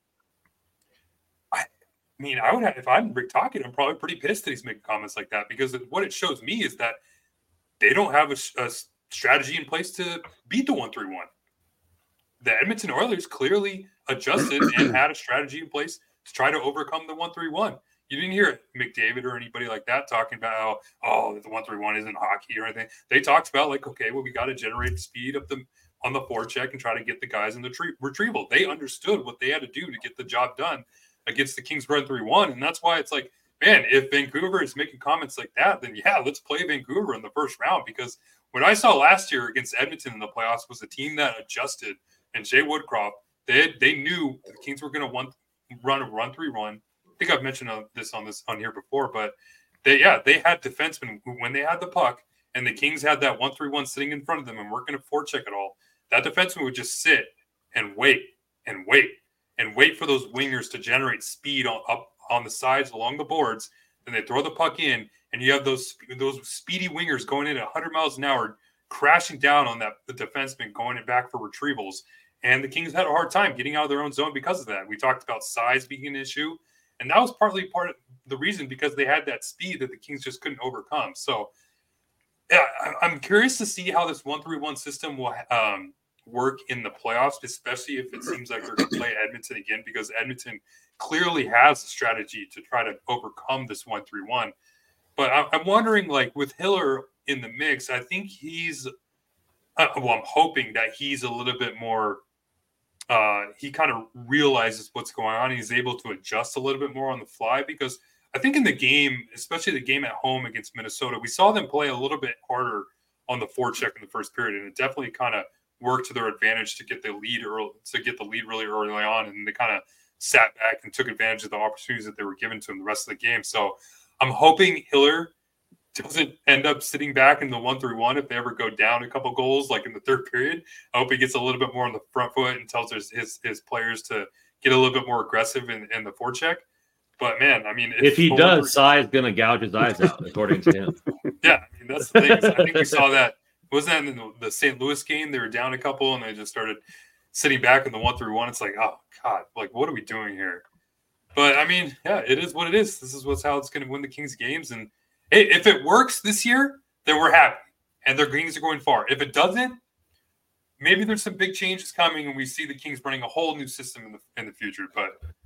I mean, I would have, if I'm Rick Tocchet, I'm probably pretty pissed that he's making comments like that, because what it shows me is that they don't have a strategy in place to beat the 1-3-1. The Edmonton Oilers clearly adjusted and had a strategy in place to try to overcome the 1-3-1. You didn't hear McDavid or anybody like that talking about how, the 1-3-1 isn't hockey or anything. They talked about we got to generate speed on the forecheck and try to get the guys in the retrieval. They understood what they had to do to get the job done against the Kings 1-3-1. And that's why it's like, man, if Vancouver is making comments like that, then yeah, let's play Vancouver in the first round. Because what I saw last year against Edmonton in the playoffs was a team that adjusted. And Jay Woodcroft, they knew the Kings were going to run a 1-3-1. I think I've mentioned this on here before, but they had defensemen who, when they had the puck and the Kings had that 1-3-1 sitting in front of them and weren't going to forecheck at all, that defenseman would just sit and wait for those wingers to generate speed up on the sides along the boards. Then they throw the puck in, and you have those speedy wingers going in at 100 miles an hour, crashing down on the defenseman, going it back for retrievals. And the Kings had a hard time getting out of their own zone because of that. We talked about size being an issue, and that was partly part of the reason, because they had that speed that the Kings just couldn't overcome. So, yeah, I'm curious to see how this 1-3-1 system will work in the playoffs, especially if it seems like they're going to play Edmonton again, because Edmonton clearly has a strategy to try to overcome this 1-3-1. But I'm wondering, with Hiller in the mix, I think I'm hoping that he's a little bit more, he kind of realizes what's going on. He's able to adjust a little bit more on the fly, because I think in the game, especially the game at home against Minnesota, we saw them play a little bit harder on the forecheck in the first period, and it definitely kind of worked to their advantage to get the lead really early on, and they kind of sat back and took advantage of the opportunities that they were given to them the rest of the game. So I'm hoping Hiller doesn't end up sitting back in the 1-3-1 if they ever go down a couple goals, like in the third period. I hope he gets a little bit more on the front foot and tells his players to get a little bit more aggressive in the forecheck. But man, I mean, if he does, Sai's going to gouge his eyes out, according to him. Yeah, I mean, that's the thing. I think we saw that. Wasn't that in the St. Louis game? They were down a couple and they just started sitting back in the 1-3-1. It's like, oh God, what are we doing here? But I mean, yeah, it is what it is. This is how it's going to win the Kings games. And hey, if it works this year, then we're happy and their Kings are going far. If it doesn't, maybe there's some big changes coming and we see the Kings running a whole new system in the future. But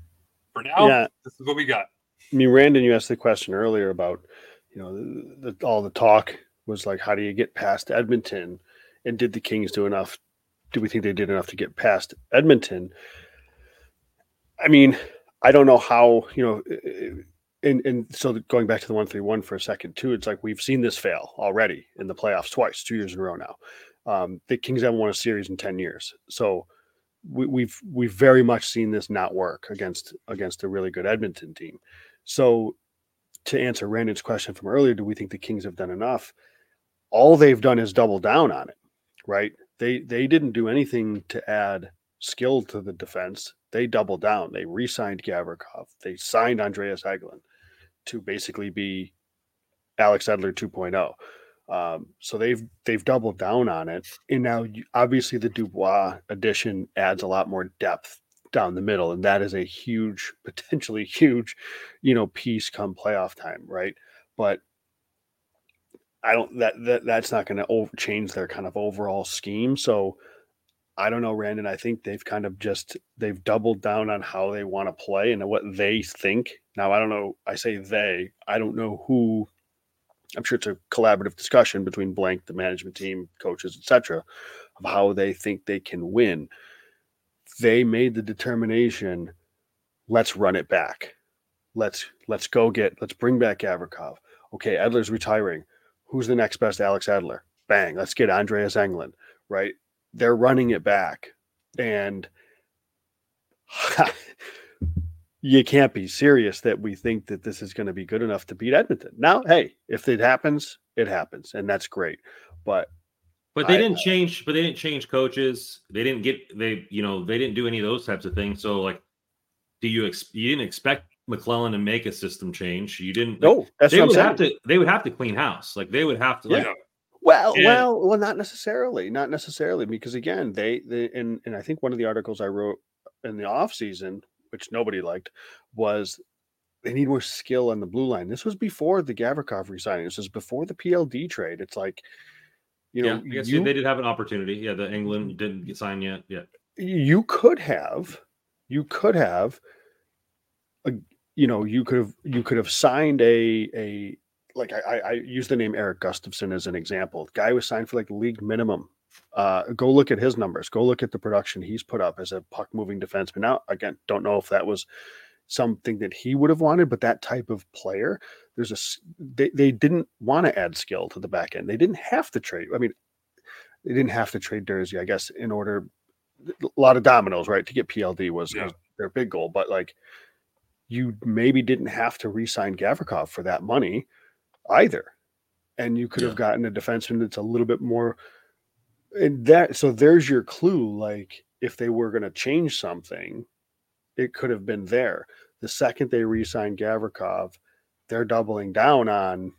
For now, Yeah. this is what we got. I mean, Randon, you asked the question earlier about, all the talk was like, how do you get past Edmonton? And did the Kings do enough? Do we think they did enough to get past Edmonton? I mean, I don't know how, and so going back to the 1-3-1 for a second too, it's like we've seen this fail already in the playoffs twice, 2 years in a row now. The Kings haven't won a series in 10 years. So we've very much seen this not work against a really good Edmonton team. So to answer Randon's question from earlier, do we think the Kings have done enough? All they've done is double down on it, right? They didn't do anything to add skill to the defense. They doubled down. They re-signed Gavrikov. They signed Andreas Eglin to basically be Alex Edler 2.0. So they've doubled down on it. And now obviously the Dubois addition adds a lot more depth down the middle. And that is a huge, potentially huge, piece come playoff time. Right. But I don't, that's not going to change their kind of overall scheme. So I don't know, Randon. I think they've kind of they've doubled down on how they want to play and what they think. Now, I don't know. I say they, I don't know who. I'm sure it's a collaborative discussion between blank, the management team, coaches, etc., of how they think they can win. They made the determination, let's run it back. Let's bring back Gavrikov. Okay, Edler's retiring. Who's the next best Alex Edler? Bang, let's get Andreas Englund, right? They're running it back. And you can't be serious that we think that this is going to be good enough to beat Edmonton. Now, hey, if it happens, it happens, and that's great. But they didn't change. But they didn't change coaches. They didn't do any of those types of things. So, like, you didn't expect McClellan to make a system change. You didn't. No, that's what I'm saying. They would have to clean house. Like, they would have to. Yeah. Like, well, not necessarily, because again, they and I think one of the articles I wrote in the off season, which nobody liked, was they need more skill on the blue line. This was before the Gavrikov resigning. This was before the PLD trade. It's like, I guess they did have an opportunity. Yeah, the England didn't get signed yet. Yeah, you could have, you could have signed a like I use the name Eric Gustafson as an example. The guy was signed for like league minimum. Go look at his numbers. Go look at the production he's put up as a puck moving defenseman. Now, again, don't know if that was something that he would have wanted, but that type of player, they didn't want to add skill to the back end. They didn't have to trade. I mean, they didn't have to trade Durzi, I guess, in order. A lot of dominoes, right? To get PLD was their big goal, but like you maybe didn't have to re-sign Gavrikov for that money either, and you could have gotten a defenseman that's a little bit more. And so there's your clue. Like if they were going to change something, it could have been there. The second they re-signed Gavrikov, they're doubling down on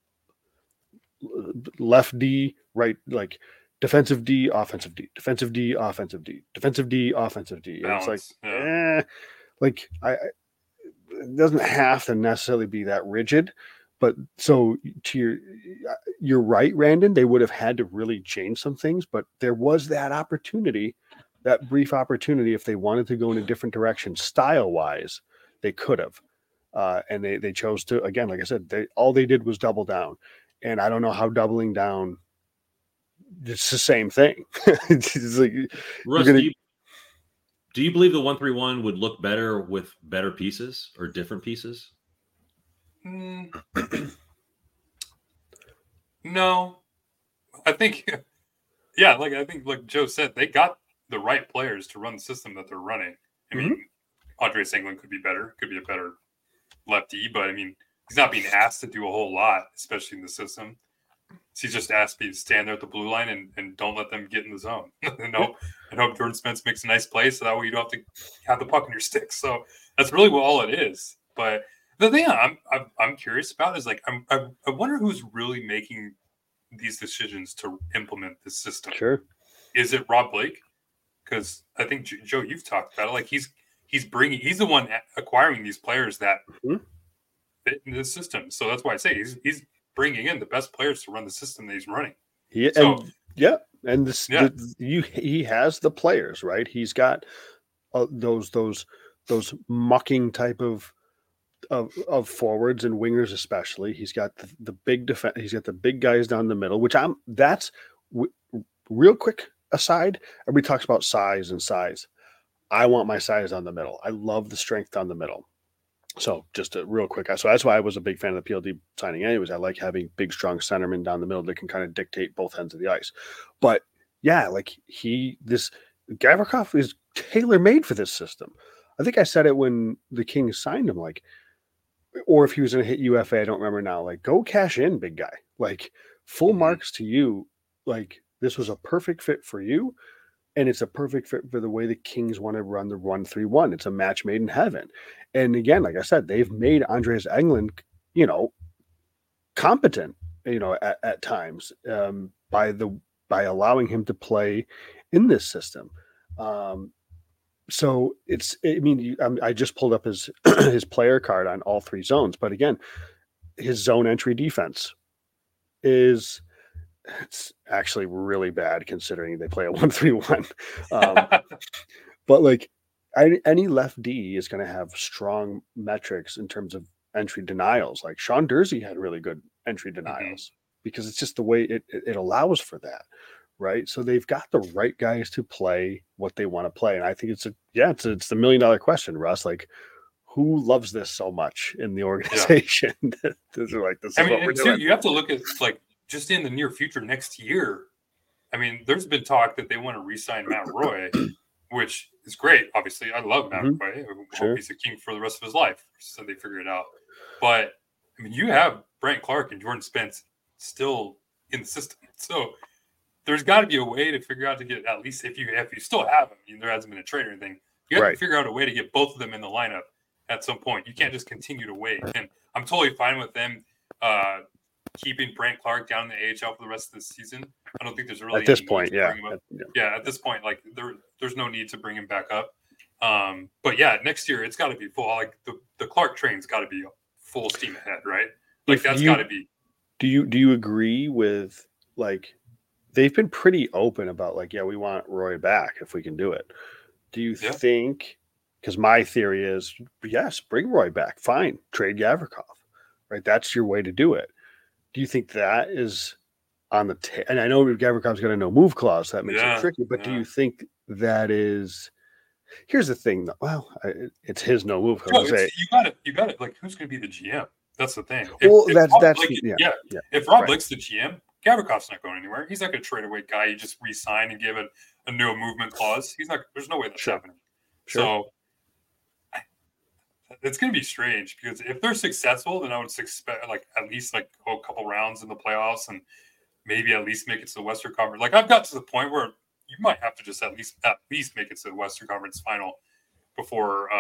left D, right, like defensive D, offensive D, defensive D, offensive D, defensive D, offensive D. And it's like, it doesn't have to necessarily be that rigid. But so you're right, Randon, they would have had to really change some things, but there was that opportunity, that brief opportunity. If they wanted to go in a different direction style wise, they could have. And they chose to, again, like I said, all they did was double down. And I don't know how doubling down, it's the same thing. It's like, Russ, do you believe the 1-3-1 would look better with better pieces or different pieces? No, I think, like Joe said, they got the right players to run the system that they're running. I mean, Andreas Englund could be better, could be a better lefty, but I mean, he's not being asked to do a whole lot, especially in the system. So he's just asked to stand there at the blue line and don't let them get in the zone. and hope Jordan Spence makes a nice play so that way you don't have to have the puck in your stick. So that's really all it is. But the thing I'm curious about is like I wonder who's really making these decisions to implement this system. Sure, is it Rob Blake? Because I think Joe, you've talked about it. Like he's the one acquiring these players that fit into the system. So that's why I say he's bringing in the best players to run the system that he's running. He has the players, right? He's got those those mucking type of forwards and wingers, especially. He's got the big defense. He's got the big guys down the middle, which real quick aside. Everybody talks about size and size. I want my size on the middle. I love the strength on the middle. So just a real quick. So that's why I was a big fan of the PLD signing anyways. I like having big, strong centermen down the middle that can kind of dictate both ends of the ice. But yeah, like Gavrikov is tailor-made for this system. I think I said it when the Kings signed him, like, or if he was going to hit UFA, I don't remember now. Like, go cash in, big guy. Like, full marks to you. Like, this was a perfect fit for you. And it's a perfect fit for the way the Kings want to run the 1-3-1. It's a match made in heaven. And again, like I said, they've made Andreas Englund, competent, at times by allowing him to play in this system. So I just pulled up his his player card on all three zones. But again, his zone entry defense it's actually really bad considering they play a 1-3-1. But like any left D is going to have strong metrics in terms of entry denials. Like Sean Dursey had really good entry denials because it's just the way it allows for that. Right. So they've got the right guys to play what they want to play. And I think it's the $1 million question, Russ. Like, who loves this so much in the organization? Yeah. This is what we're doing. You have to look at like, just in the near future, next year, I mean, there's been talk that they want to re-sign Matt Roy, which is great. Obviously, I love Matt Roy. I hope he's a King for the rest of his life, so they figure it out. But, I mean, you have Brent Clark and Jordan Spence still in the system. So there's got to be a way to figure out to get, at least if you still have them, there hasn't been a trade or anything, you have to figure out a way to get both of them in the lineup at some point. You can't just continue to wait. And I'm totally fine with them keeping Brent Clark down in the AHL for the rest of the season. I don't think there's really at this point, at this point, like there's no need to bring him back up. But yeah, next year it's got to be full. Like the Clark train's got to be full steam ahead, right? Like that's got to be. Do you agree with like they've been pretty open about like we want Roy back if we can do it. Do you think? Because my theory is yes, bring Roy back, fine, trade Gavrikov, right? That's your way to do it. Do you think that is on the and I know Gavrikov's got a no move clause, so that makes it tricky, but do you think that is here's the thing though, well, it's his no move clause. You got it. Like who's going to be the GM? That's the thing. If Rob Blake's the GM, Gavrikov's not going anywhere. He's not going to trade away guy you just re-sign and give it a no movement clause. He's not. There's no way that's happening. So it's going to be strange because if they're successful, then I would expect like at least like go a couple rounds in the playoffs and maybe at least make it to the Western Conference. Like I've got to the point where you might have to just at least make it to the Western Conference final before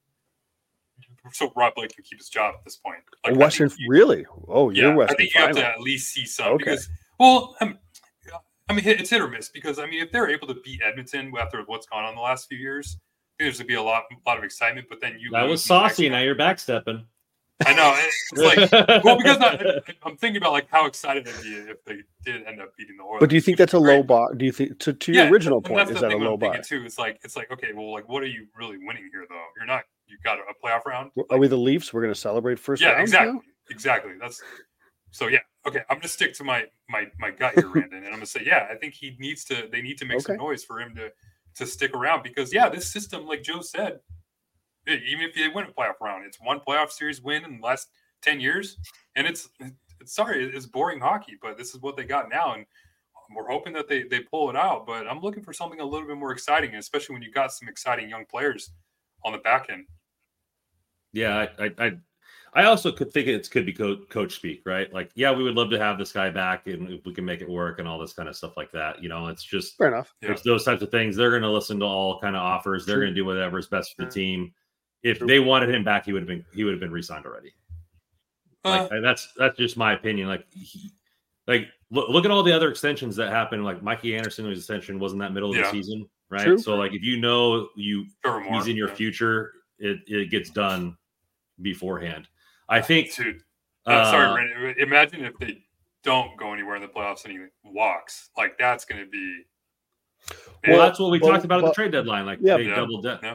so Rob Blake can keep his job at this point. Like Western really? Oh, yeah. Western I think you final. have to at least see some because I mean it's hit or miss because I mean if they're able to beat Edmonton after what's gone on the last few years. There's going to be a lot of excitement, but then that was saucy. Now you're backstepping. I know. It's like, well, because I'm thinking about like how excited I'd be if they did end up beating the Oilers. But do you think that's a low bar? Do you think to your original point is that a low bar? Too. It's like okay, well, like what are you really winning here though? You're not. You've got a playoff round. Are we the Leafs? We're going to celebrate first round. Yeah, exactly. That's so. Yeah, okay. I'm going to stick to my gut here, Randon, and I'm going to say I think he needs to. They need to make some noise for him to stick around because this system, like Joe said, even if they win a playoff round, it's one playoff series win in the last 10 years. And it's boring hockey, but this is what they got now. And we're hoping that they pull it out, but I'm looking for something a little bit more exciting, especially when you got some exciting young players on the back end. Yeah. I also could think it could be coach speak, right? Like, we would love to have this guy back and if we can make it work and all this kind of stuff like that. It's just fair enough. It's those types of things. They're going to listen to all kind of offers. They're going to do whatever is best for the team. If they wanted him back, he would have been re-signed already. That's just my opinion. Look at all the other extensions that happened. Like Mikey Anderson's extension wasn't that middle of the season, right? True. So like if he's in your future, it gets done beforehand. I think. Dude, sorry, Brandon. Imagine if they don't go anywhere in the playoffs and he walks. Like that's going to be. Well, that's what we talked about at the trade deadline. Like they doubled down. Yeah.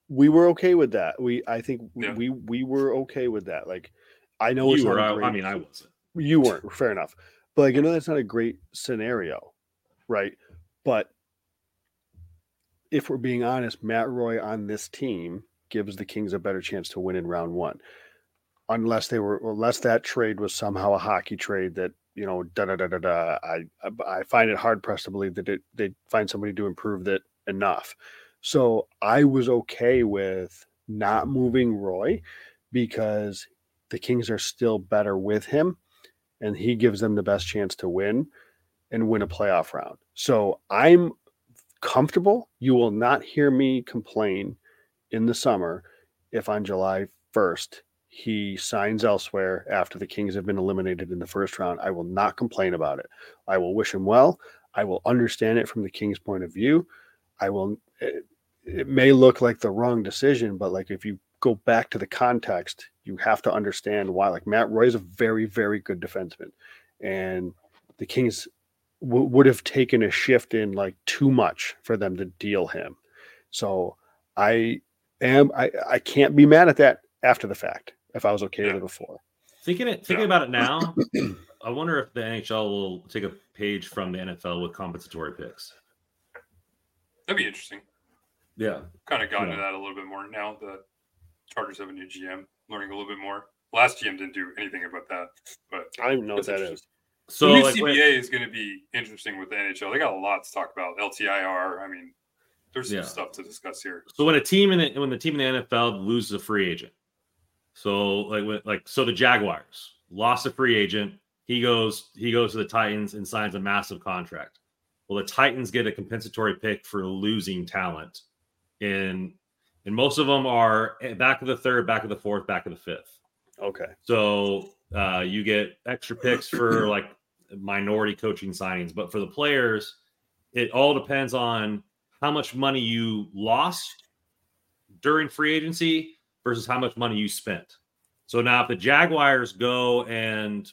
we were okay with that. I think Yeah. we were okay with that. Like, I know it's You not were. a great, I mean, I wasn't. you weren't, fair enough. But like, that's not a great scenario, right? But if we're being honest, Matt Roy on this team gives the Kings a better chance to win in round one. Unless that trade was somehow a hockey trade that, I find it hard pressed to believe that they'd find somebody to improve that enough. So I was okay with not moving Roy because the Kings are still better with him and he gives them the best chance to win and win a playoff round. So I'm comfortable. You will not hear me complain in the summer if on July 1st he signs elsewhere after the Kings have been eliminated in the first round. I will not complain about it. I will wish him well. I will understand it from the Kings' point of view. It may look like the wrong decision, but like if you go back to the context, you have to understand why. Like Matt Roy is a very, very good defenseman, and the Kings would have taken a shift in like too much for them to deal him. So I can't be mad at that after the fact if I was okay with it before. Thinking about it now, I wonder if the NHL will take a page from the NFL with compensatory picks. That'd be interesting. Yeah. Kind of got into that a little bit more now that Chargers have a new GM, learning a little bit more. Last GM didn't do anything about that, but I don't even know what that is. So the new CBA is going to be interesting with the NHL. They got a lot to talk about. LTIR. I mean, there's some stuff to discuss here. So when the team in the NFL loses a free agent, so the Jaguars lost a free agent, he goes to the Titans and signs a massive contract. Well, the Titans get a compensatory pick for losing talent, and most of them are back of the third, back of the fourth, back of the fifth. Okay. So you get extra picks for like minority coaching signings, but for the players, it all depends on how much money you lost during free agency versus how much money you spent. So now if the Jaguars go and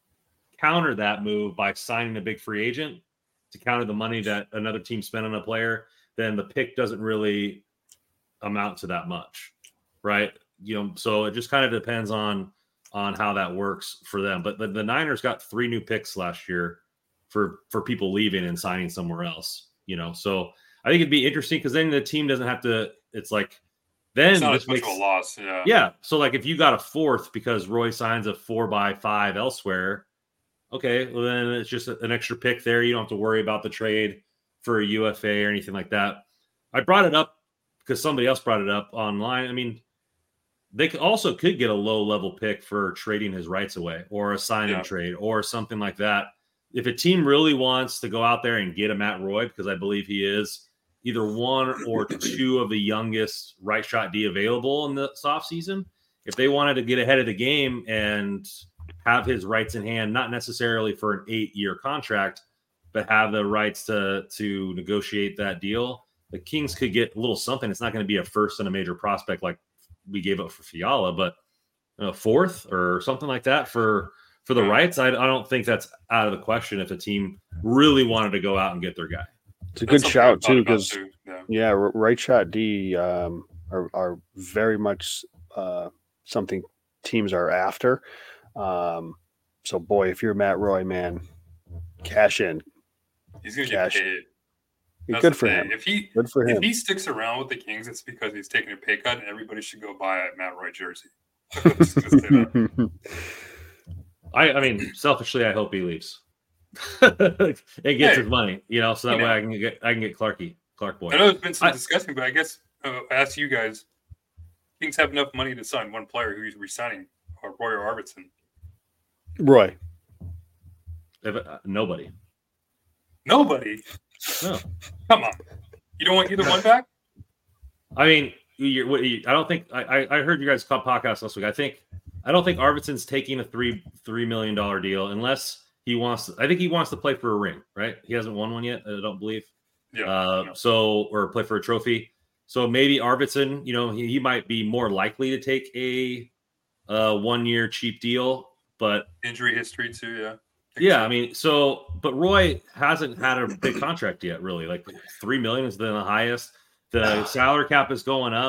counter that move by signing a big free agent to counter the money that another team spent on a player, then the pick doesn't really amount to that much, right? So it just kind of depends on how that works for them. But the Niners got 3 new picks last year for people leaving and signing somewhere else, So I think it'd be interesting because then the team doesn't have to. It's like then it's not as much of a loss. Yeah. Yeah. So like if you got a 4th because Roy signs a 4x5 elsewhere, okay, well then it's just an extra pick there. You don't have to worry about the trade for a UFA or anything like that. I brought it up because somebody else brought it up online. I mean, they could get a low-level pick for trading his rights away or a sign-in trade or something like that. If a team really wants to go out there and get a Matt Roy, because I believe he is either 1 or 2 of the youngest right shot D available in the soft season, if they wanted to get ahead of the game and have his rights in hand, not necessarily for an 8-year contract, but have the rights to negotiate that deal, the Kings could get a little something. It's not going to be a first and a major prospect like we gave up for Fiala, but a 4th or something like that for the rights. I don't think that's out of the question if a team really wanted to go out and get their guy. It's a good shout too, because right shot D are very much something teams are after. So boy, if you're Matt Roy, man, cash in. He's going to get paid. Good for him. If he sticks around with the Kings, it's because he's taking a pay cut, and everybody should go buy a Matt Roy jersey. I mean, selfishly, I hope he leaves and gets his money. So that way I can get Clark Boy. I know there's been some discussion, but I guess I ask you guys: Kings have enough money to sign one player who's resigning, or Roy or Arvidsson? Roy. Nobody. Nobody. No. Come on. You don't want either one back? I mean, I don't think I heard you guys podcast last week. I don't think Arvidsson's taking a $3 million deal unless he wants. I think he wants to play for a ring, right? He hasn't won one yet. I don't believe. Yeah. Or play for a trophy. So maybe Arvidsson, he might be more likely to take a 1-year cheap deal, but injury history too. Yeah. Yeah, I mean, but Roy hasn't had a big contract yet, really. Like $3 million is the highest. The salary cap is going up.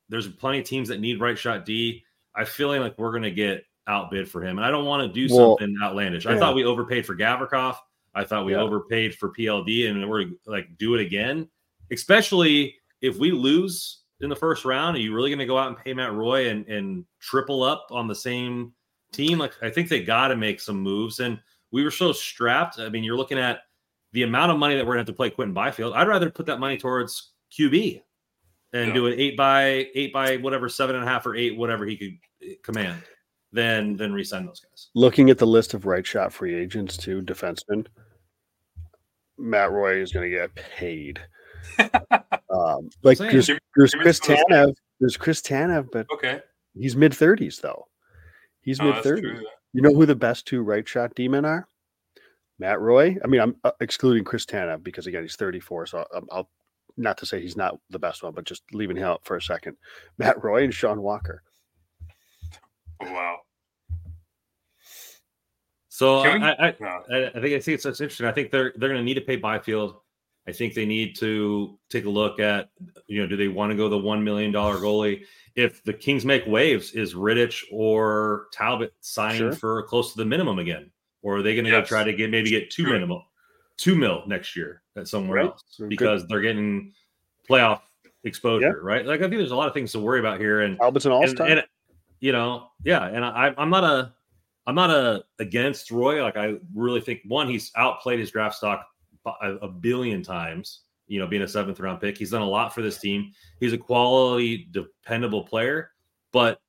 there's plenty of teams that need right shot D. I'm feeling like we're going to get outbid for him. And I don't want to do something outlandish. I thought we overpaid for Gavrikov. I thought we overpaid for PLD, and we're like, do it again, especially if we lose in the first round. Are you really going to go out and pay Matt Roy and triple up on the same team? Like, I think they got to make some moves. And we were so strapped. I mean, you're looking at the amount of money that we're going to have to play Quentin Byfield. I'd rather put that money towards QB and do an 8 by whatever, 7.5 or 8, whatever he could command, than re-sign those guys. Looking at the list of right shot free agents too, defensemen, Matt Roy is going to get paid. Like there's Chris Tanev. There's Chris Tanev, but he's mid-30s though. He's mid-30s. You know who the best 2 right shot D-men are? Matt Roy. I mean, I'm excluding Chris Tanev because again he's 34. So I'll not to say he's not the best one, but just leaving him out for a second. Matt Roy and Sean Walker. Oh, wow. So I think it's interesting. I think they're going to need to pay Byfield. I think they need to take a look at, do they want to go the $1 million goalie? If the Kings make waves, is Rittich or Talbot signing for close to the minimum again? Or are they going to go try to get $2 million next year at somewhere else because they're getting playoff exposure, right? Like, I think there's a lot of things to worry about here. And Talbot's an all-star. And and I'm not against Roy. Like, I really think, one, he's outplayed his draft stock a billion times, being a 7th round pick. He's done a lot for this team. He's a quality, dependable player. But,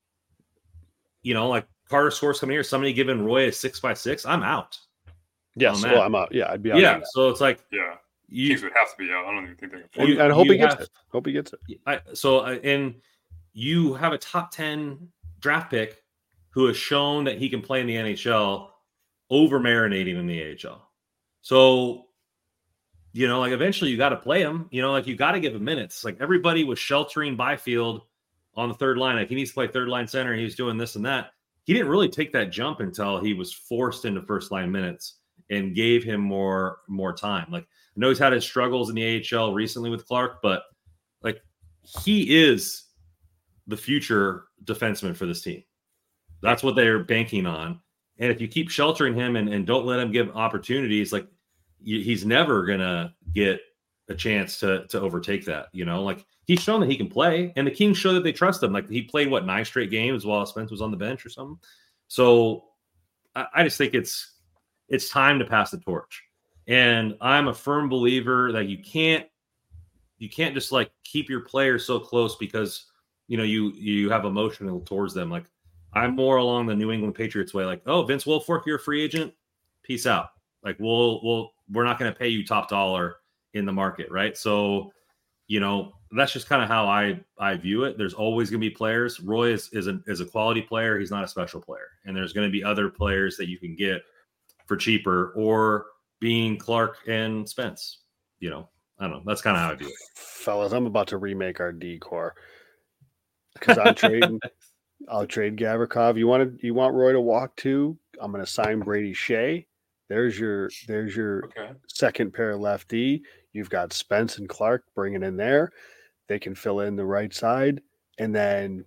like Carter Score's coming here, somebody giving Roy a 6x6, I'm out. Yes, well, I'm out. Yeah, I'd be out. Yeah, so it's like, Kings would have to be out. I don't even think they can. And hope he gets it. Hope he gets it. And you have a top 10 draft pick who has shown that he can play in the NHL over marinating in the AHL. So, like, eventually you got to play him. Like, you got to give him minutes. Like, everybody was sheltering Byfield on the third line. Like, he needs to play third line center. He was doing this and that. He didn't really take that jump until he was forced into first line minutes and gave him more time. Like, I know he's had his struggles in the AHL recently with Clark, but like, he is the future defenseman for this team. That's what they're banking on. And if you keep sheltering him and don't let him give opportunities, like, he's never gonna get a chance to overtake that. Like, he's shown that he can play, and the Kings show that they trust him. Like, he played 9 straight games while Spence was on the bench or something. So I just think it's time to pass the torch. And I'm a firm believer that you can't just like keep your players so close because you have emotional towards them. Like, I'm more along the New England Patriots way. Like, oh, Vince Wilfork, you're a free agent. Peace out. Like, we're not going to pay you top dollar in the market, right? So, that's just kind of how I view it. There's always going to be players. Roy is a quality player. He's not a special player, and there's going to be other players that you can get for cheaper, or being Clark and Spence. I don't know. That's kind of how I view it. Fellas, I'm about to remake our D-core because I'm trading. I'll trade Gavrikov. You want Roy to walk too? I'm going to sign Brady Shea. There's your second pair of lefty. You've got Spence and Clark bringing in there. They can fill in the right side, and then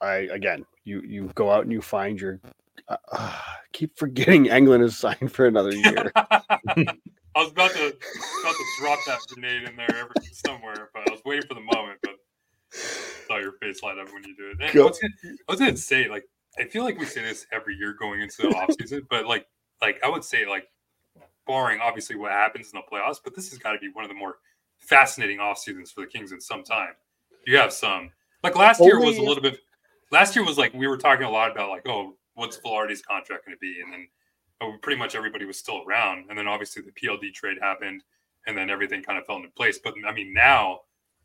you go out and you find your. Keep forgetting Englund is signed for another year. I was about to drop that grenade in there somewhere, but I was waiting for the moment. But I saw your face light up when you do it. I was going to say, like, I feel like we say this every year going into the offseason, but like I would say, like, barring obviously what happens in the playoffs, but this has got to be one of the more fascinating off seasons for the Kings in some time. You have some, like, last year was a little bit. Last year was like we were talking a lot about, like, oh, what's Velarde's contract going to be, and then pretty much everybody was still around, and then obviously the PLD trade happened, and then everything kind of fell into place. But I mean, now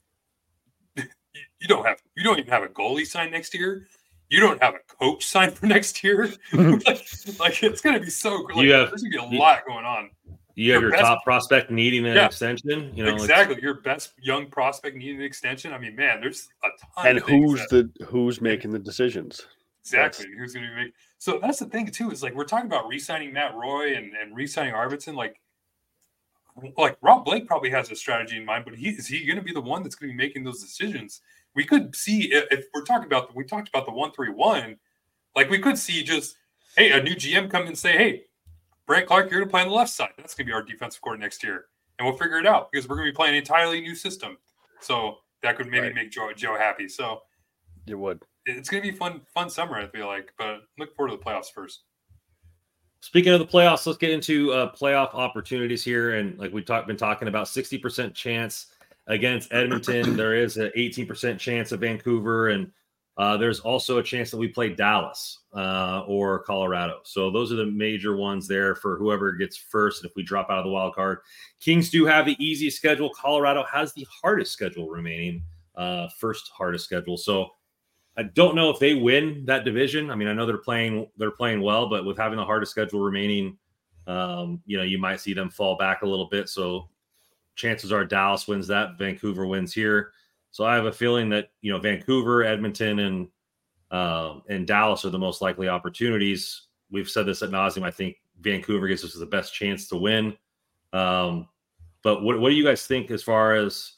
you don't even have a goalie signed next year. You don't have a coach signed for next year. like it's going to be so. Like, there's going to be a lot going on. You have your top prospect needing an extension. Exactly. Your best young prospect needing an extension. I mean, man, there's a ton. And who's making the decisions? Exactly. Who's going to be making? So that's the thing too. Is like we're talking about re-signing Matt Roy and re-signing Arvidsson. Like Rob Blake probably has a strategy in mind, but is he going to be the one that's going to be making those decisions? we could see if we talked about the 1-3-1, like we could see just, hey, a new GM come and say, hey, Brant Clark, you're going to play on the left side. That's going to be our defensive coordinator next year. And we'll figure it out because we're going to be playing an entirely new system. So that could maybe make Joe happy. So it would. It's going to be fun summer, I feel like. But look forward to the playoffs first. Speaking of the playoffs, let's get into playoff opportunities here. And like we've been talking about, 60% chance against Edmonton. There is an 18% chance of Vancouver. And there's also a chance that we play Dallas or Colorado. So those are the major ones there for whoever gets first. If we drop out of the wild card, Kings do have the easiest schedule. Colorado has the hardest schedule remaining, first hardest schedule. So I don't know if they win that division. I mean, I know they're playing well, but with having the hardest schedule remaining, you might see them fall back a little bit. So chances are Dallas wins that, Vancouver wins here. So I have a feeling that, Vancouver, Edmonton, and Dallas are the most likely opportunities. We've said this ad nauseum. I think Vancouver gives us the best chance to win. But what do you guys think as far as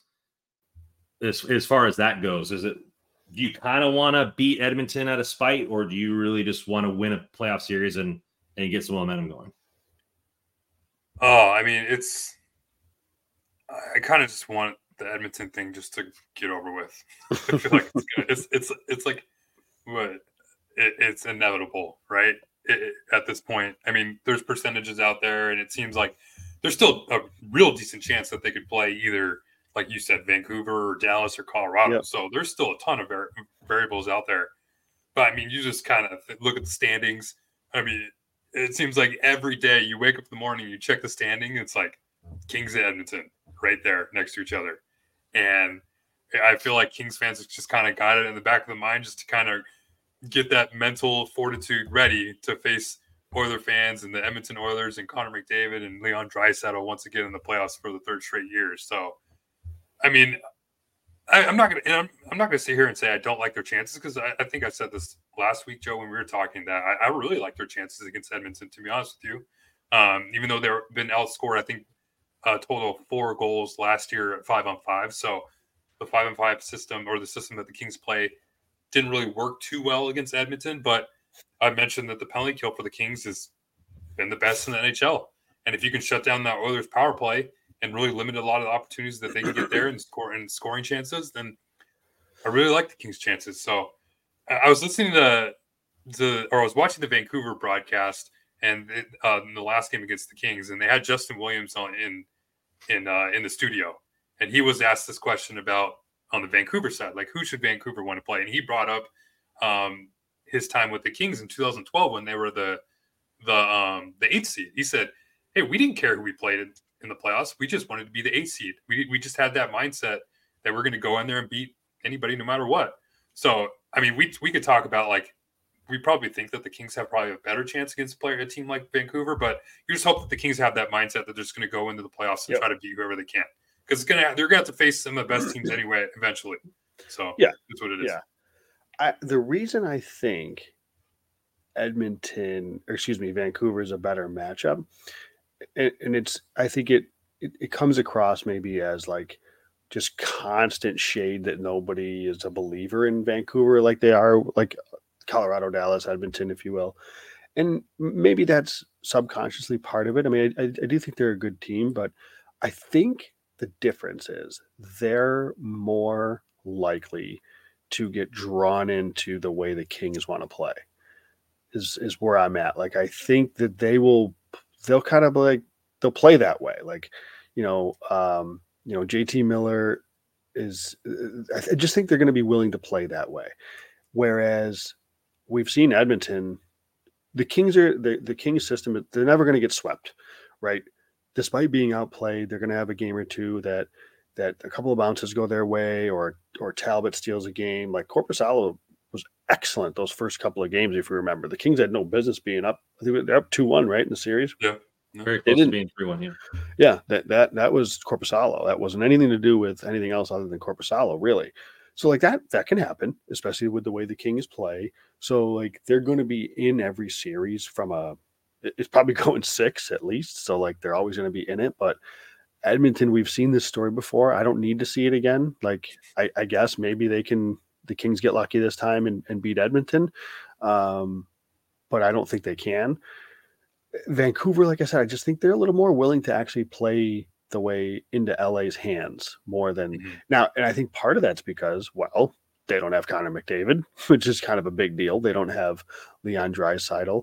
that goes? Do you kind of want to beat Edmonton out of spite, or do you really just want to win a playoff series and get some momentum going? Oh, I mean, I kind of just want the Edmonton thing just to get over with. I feel like it's like what it's inevitable, right? At this point, I mean, there's percentages out there, and it seems like there's still a real decent chance that they could play either, like you said, Vancouver or Dallas or Colorado. Yep. So there's still a ton of variables out there. But I mean, you just kind of look at the standings. I mean, it seems like every day you wake up in the morning, you check the standing, it's like Kings and Edmonton right there next to each other. And I feel like Kings fans have just kind of got it in the back of the mind just to kind of get that mental fortitude ready to face Oiler fans and the Edmonton Oilers and Connor McDavid and Leon Draisaitl once again in the playoffs for the third straight year. So, I mean, I'm not gonna sit here and say I don't like their chances, because I think I said this last week, Joe, when we were talking, that I really like their chances against Edmonton, to be honest with you. Even though they've been outscored, I think a total of 4 goals last year at 5-on-5. So the 5-on-5 system, or the system that the Kings play, didn't really work too well against Edmonton. But I mentioned that the penalty kill for the Kings has been the best in the NHL. And if you can shut down that Oilers power play and really limit a lot of the opportunities that they can get there and scoring chances, then I really like the Kings' chances. So I was listening I was watching the Vancouver broadcast and in the last game against the Kings, and they had Justin Williams on in the studio, and he was asked this question about, on the Vancouver side, like, who should Vancouver want to play? And he brought up his time with the Kings in 2012 when they were the 8th seed. He said, hey, we didn't care who we played in the playoffs. We just wanted to be the 8th seed. We just had that mindset that we're going to go in there and beat anybody no matter what. So, I mean, we could talk about, like, we probably think that the Kings have probably a better chance against a team like Vancouver, but you just hope that the Kings have that mindset that they're just going to go into the playoffs and try to beat whoever they can, because they're going to have to face some of the best teams anyway eventually. So that's what it is. Yeah, the reason I think Vancouver is a better matchup, and I think it comes across maybe as like just constant shade that nobody is a believer in Vancouver like they are, like Colorado, Dallas, Edmonton, if you will. And maybe that's subconsciously part of it. I mean, I do think they're a good team, but I think the difference is they're more likely to get drawn into the way the Kings want to play is where I'm at. Like, I think that they'll kind of like, they'll play that way. Like, JT Miller I just think they're going to be willing to play that way. Whereas we've seen Edmonton, the Kings system, they're never going to get swept, right? Despite being outplayed, they're going to have a game or two that a couple of bounces go their way, or Talbot steals a game. Like, Korpisalo was excellent those first couple of games, if you remember. The Kings had no business being up. I think they're up 2-1, right, in the series? Yeah. Very close to being 3-1 here. Yeah, that was Korpisalo. That wasn't anything to do with anything else other than Korpisalo, really. So, like, that can happen, especially with the way the Kings play. So, like, they're going to be in every series it's probably going 6 at least. So, like, they're always going to be in it. But Edmonton, we've seen this story before. I don't need to see it again. Like, I guess maybe the Kings get lucky this time and beat Edmonton. But I don't think they can. Vancouver, like I said, I just think they're a little more willing to actually play the way into LA's hands more than now. And I think part of that's because, well, they don't have Connor McDavid, which is kind of a big deal. They don't have Leon Draisaitl.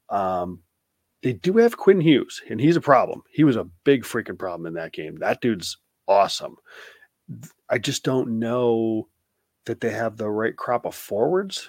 They do have Quinn Hughes, and he's a problem. He was a big freaking problem in that game. That dude's awesome. I just don't know that they have the right crop of forwards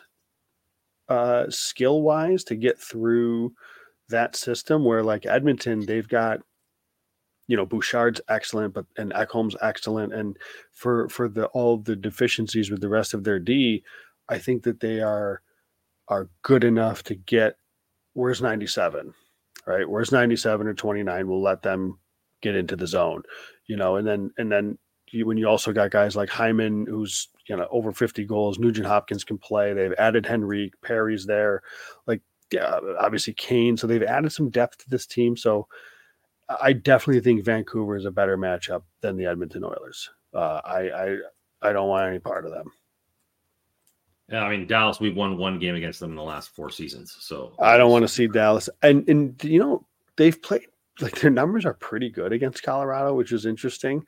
skill-wise to get through that system where, like Edmonton, they've got, Bouchard's excellent, and Ekholm's excellent. And for all the deficiencies with the rest of their D, I think that they are good enough to get, where's 97? Right? Where's 97 or 29? We'll let them get into the zone, and then when you also got guys like Hyman, who's, over 50 goals, Nugent Hopkins can play. They've added Henrique, Perry's there, obviously Kane. So they've added some depth to this team. So I definitely think Vancouver is a better matchup than the Edmonton Oilers. I don't want any part of them. Yeah, I mean, Dallas, we've won one game against them in the last 4 seasons. So I don't want to see Dallas. And they've played, their numbers are pretty good against Colorado, which is interesting.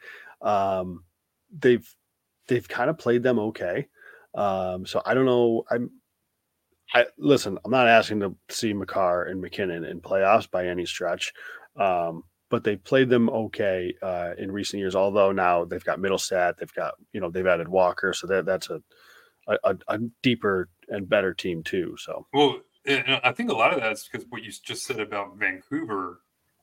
They've kind of played them okay. So I don't know. Listen, I'm not asking to see Makar and McKinnon in playoffs by any stretch. But they played them okay in recent years, although now they've got Middlestat, they've got, they've added Walker. So that's a deeper and better team too. So, well, I think a lot of that's because what you just said about Vancouver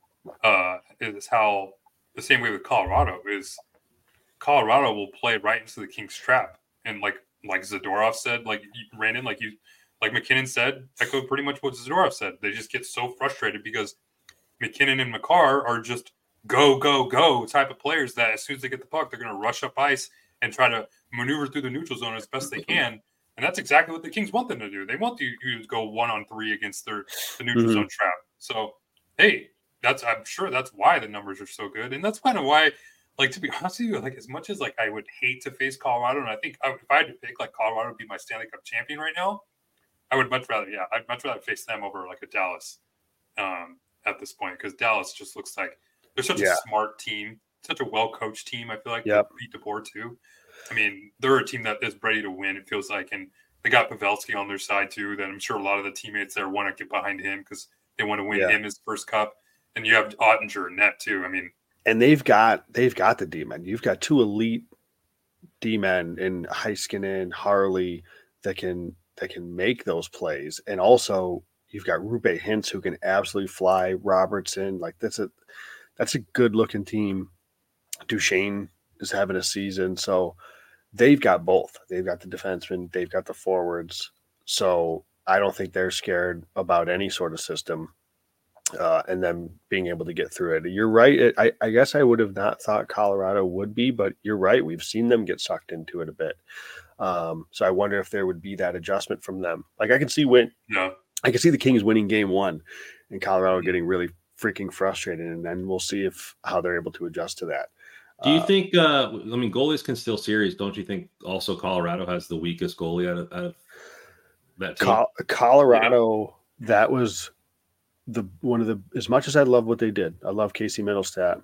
is how the same way with Colorado is Colorado will play right into the Kings trap. And like Zadorov said, like Brandon, like McKinnon said, echoed pretty much what Zadorov said. They just get so frustrated because McKinnon and Makar are just go, go, go type of players that as soon as they get the puck, they're going to rush up ice and try to maneuver through the neutral zone as best they can. And that's exactly what the Kings want them to do. They want you to go 1-on-3 against the neutral zone trap. So, hey, I'm sure that's why the numbers are so good. And that's kind of why, like, to be honest with you, like, as much as like I would hate to face Colorado, and I think if I had to pick, like, Colorado would be my Stanley Cup champion right now, I'd much rather face them over like a Dallas at this point, because Dallas just looks like they're such a smart team, such a well-coached team. I feel like they beat DeBoer too. I mean, they're a team that is ready to win, it feels like, and they got Pavelski on their side too. That I'm sure a lot of the teammates there want to get behind him because they want to win him his first cup. And you have Ottinger and net too. I mean, and they've got the D-men. You've got 2 elite D-men in Heiskanen, Harley that can make those plays, and also you've got Rupe Hintz who can absolutely fly. Robertson, like that's a good looking team. Duchesne is having a season, so they've got both. They've got the defensemen, they've got the forwards. So I don't think they're scared about any sort of system, and them being able to get through it. You're right. I guess I would have not thought Colorado would be, but you're right. We've seen them get sucked into it a bit. So I wonder if there would be that adjustment from them. Like I can see the Kings winning game 1 and Colorado getting really freaking frustrated, and then we'll see how they're able to adjust to that. Do you think, goalies can steal series. Don't you think also Colorado has the weakest goalie out of that team? Colorado, that was as much as I love what they did, I love Casey Middlestat.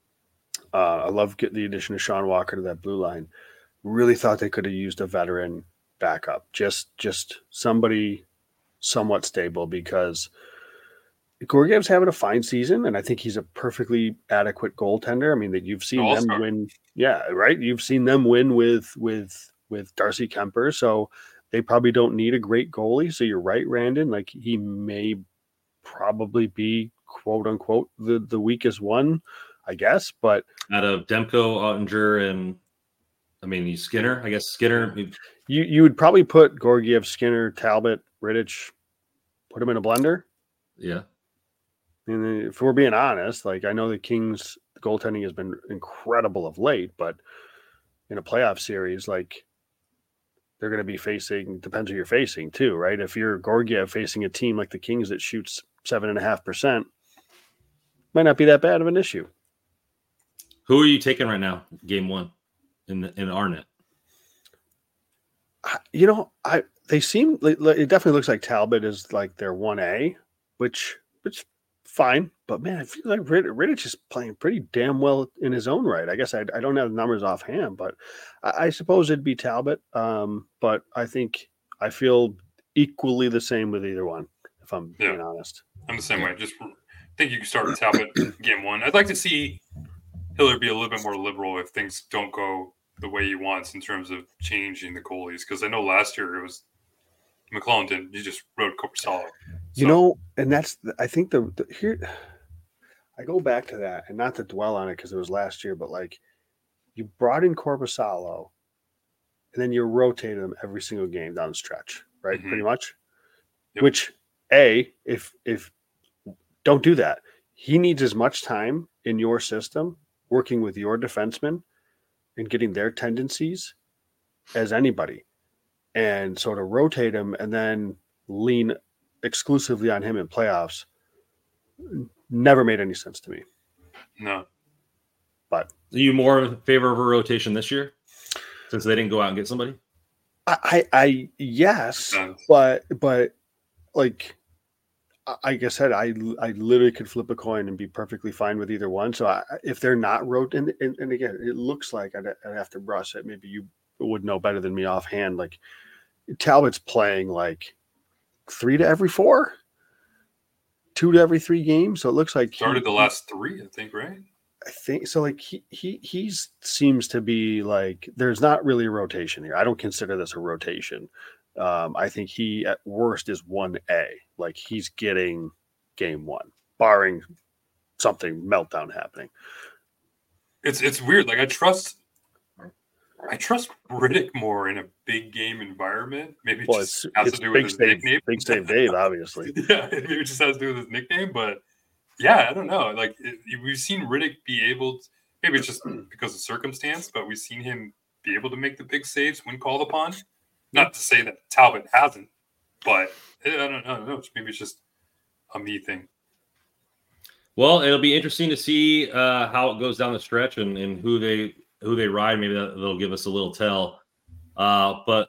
I love the addition of Sean Walker to that blue line. Really thought they could have used a veteran backup, just somebody somewhat stable, because Gorgiev's having a fine season, and I think he's a perfectly adequate goaltender. I mean, that you've seen them win. Yeah, right. You've seen them win with Darcy Kemper, so they probably don't need a great goalie. So you're right, Randon. Like he may probably be quote unquote the weakest one, I guess. But out of Demko, Ottinger, and he's Skinner. I guess Skinner. You would probably put Gorgiev, Skinner, Talbot, Rittich, put them in a blender. Yeah. And if we're being honest, like I know the Kings' goaltending has been incredible of late, but in a playoff series, like they're going to be facing, depends who you're facing too, right? If you're Gorgiev facing a team like the Kings that shoots 7.5%, might not be that bad of an issue. Who are you taking right now? Game 1 in Arnett. They seem it definitely looks like Talbot is like their 1A, which fine. But man, I feel like Rittich is playing pretty damn well in his own right. I guess I don't have the numbers offhand, but I suppose it'd be Talbot. But I feel equally the same with either one, if I'm being honest. I'm the same way. Just think you can start with Talbot game 1. I'd like to see Hiller be a little bit more liberal if things don't go the way he wants in terms of changing the goalies. Because I know last year it was McClellan didn't. You just wrote Korpisalo. And that's I think the here. I go back to that, and not to dwell on it because it was last year, but like you brought in Korpisalo, and then you rotated him every single game down the stretch, right? Mm-hmm. Pretty much. Yep. Which if don't do that. He needs as much time in your system working with your defensemen and getting their tendencies as anybody. And so to rotate him and then lean exclusively on him in playoffs never made any sense to me. No. Are But you more in favor of a rotation this year since they didn't go out and get somebody? I yes, but like I said, I literally could flip a coin and be perfectly fine with either one. So if they're not and again, it looks like I'd have to brush it. Maybe you would know better than me offhand. Like Talbot's playing like 3 to every 4, 2 to every 3 games. So it looks like started the last 3, I think, right? I think so. Like he seems to be like there's not really a rotation here. I don't consider this a rotation. I think he at worst is 1A. Like he's getting game 1, barring something meltdown happening. It's weird. Like I trust Rittich more in a big game environment. Maybe it just has to do with his nickname. Big Save Dave, obviously. Yeah, maybe it just has to do with his nickname. But yeah, I don't know. Like we've seen Rittich be able to, maybe it's just because of circumstance, but we've seen him be able to make the big saves when called upon. Not to say that Talbot hasn't, but I don't know. Maybe it's just a me thing. Well, it'll be interesting to see how it goes down the stretch and who they ride. Maybe that'll give us a little tell. But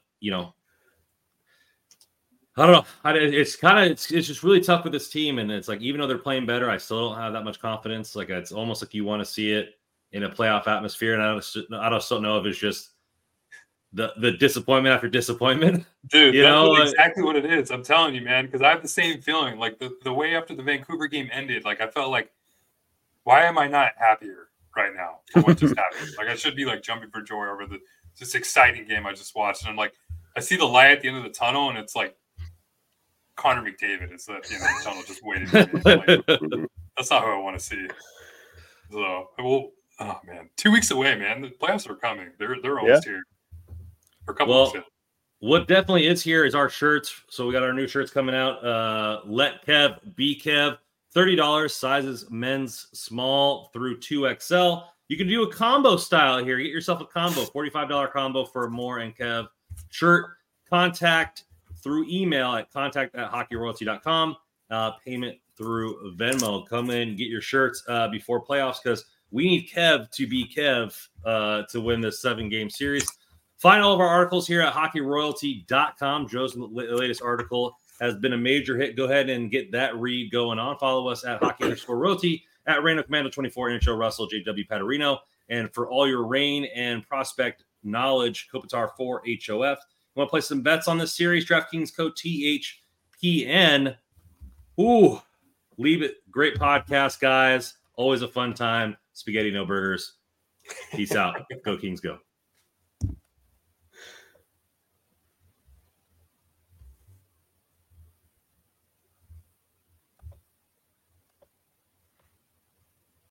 I don't know. It's just really tough with this team, and it's like even though they're playing better, I still don't have that much confidence. Like it's almost like you want to see it in a playoff atmosphere, and I don't know if it's just the disappointment after disappointment. Dude, that's exactly what it is. I'm telling you, man, because I have the same feeling. Like the way after the Vancouver game ended, like I felt like, why am I not happier right now for what just happened? Like I should be like jumping for joy over this exciting game I just watched. And I'm like, I see the light at the end of the tunnel, and it's like Connor McDavid is at the end of the tunnel just waiting for me. Like, that's not who I want to see. So oh man, 2 weeks away, man. The playoffs are coming. They're almost here. For a couple weeks. What definitely is here is our shirts. So we got our new shirts coming out. Let Kev be Kev. $30, sizes men's small through 2XL. You can do a combo style here. Get yourself a combo, $45 combo for a More and Kev shirt. Contact through email at contact@hockeyroyalty.com. Payment through Venmo. Come in, get your shirts before playoffs because we need Kev to be Kev to win this 7-game series. Find all of our articles here at hockeyroyalty.com. Joe's latest article has been a major hit. Go ahead and get that read going on. Follow us at hockey_royalty, at Rain of Commando 24, Intro Russell, JW Paterino. And for all your Rain and prospect knowledge, Kopitar 4 HOF. You want to play some bets on this series? DraftKings code THPN. Ooh, leave it. Great podcast, guys. Always a fun time. Spaghetti, no burgers. Peace out. Go Kings, go.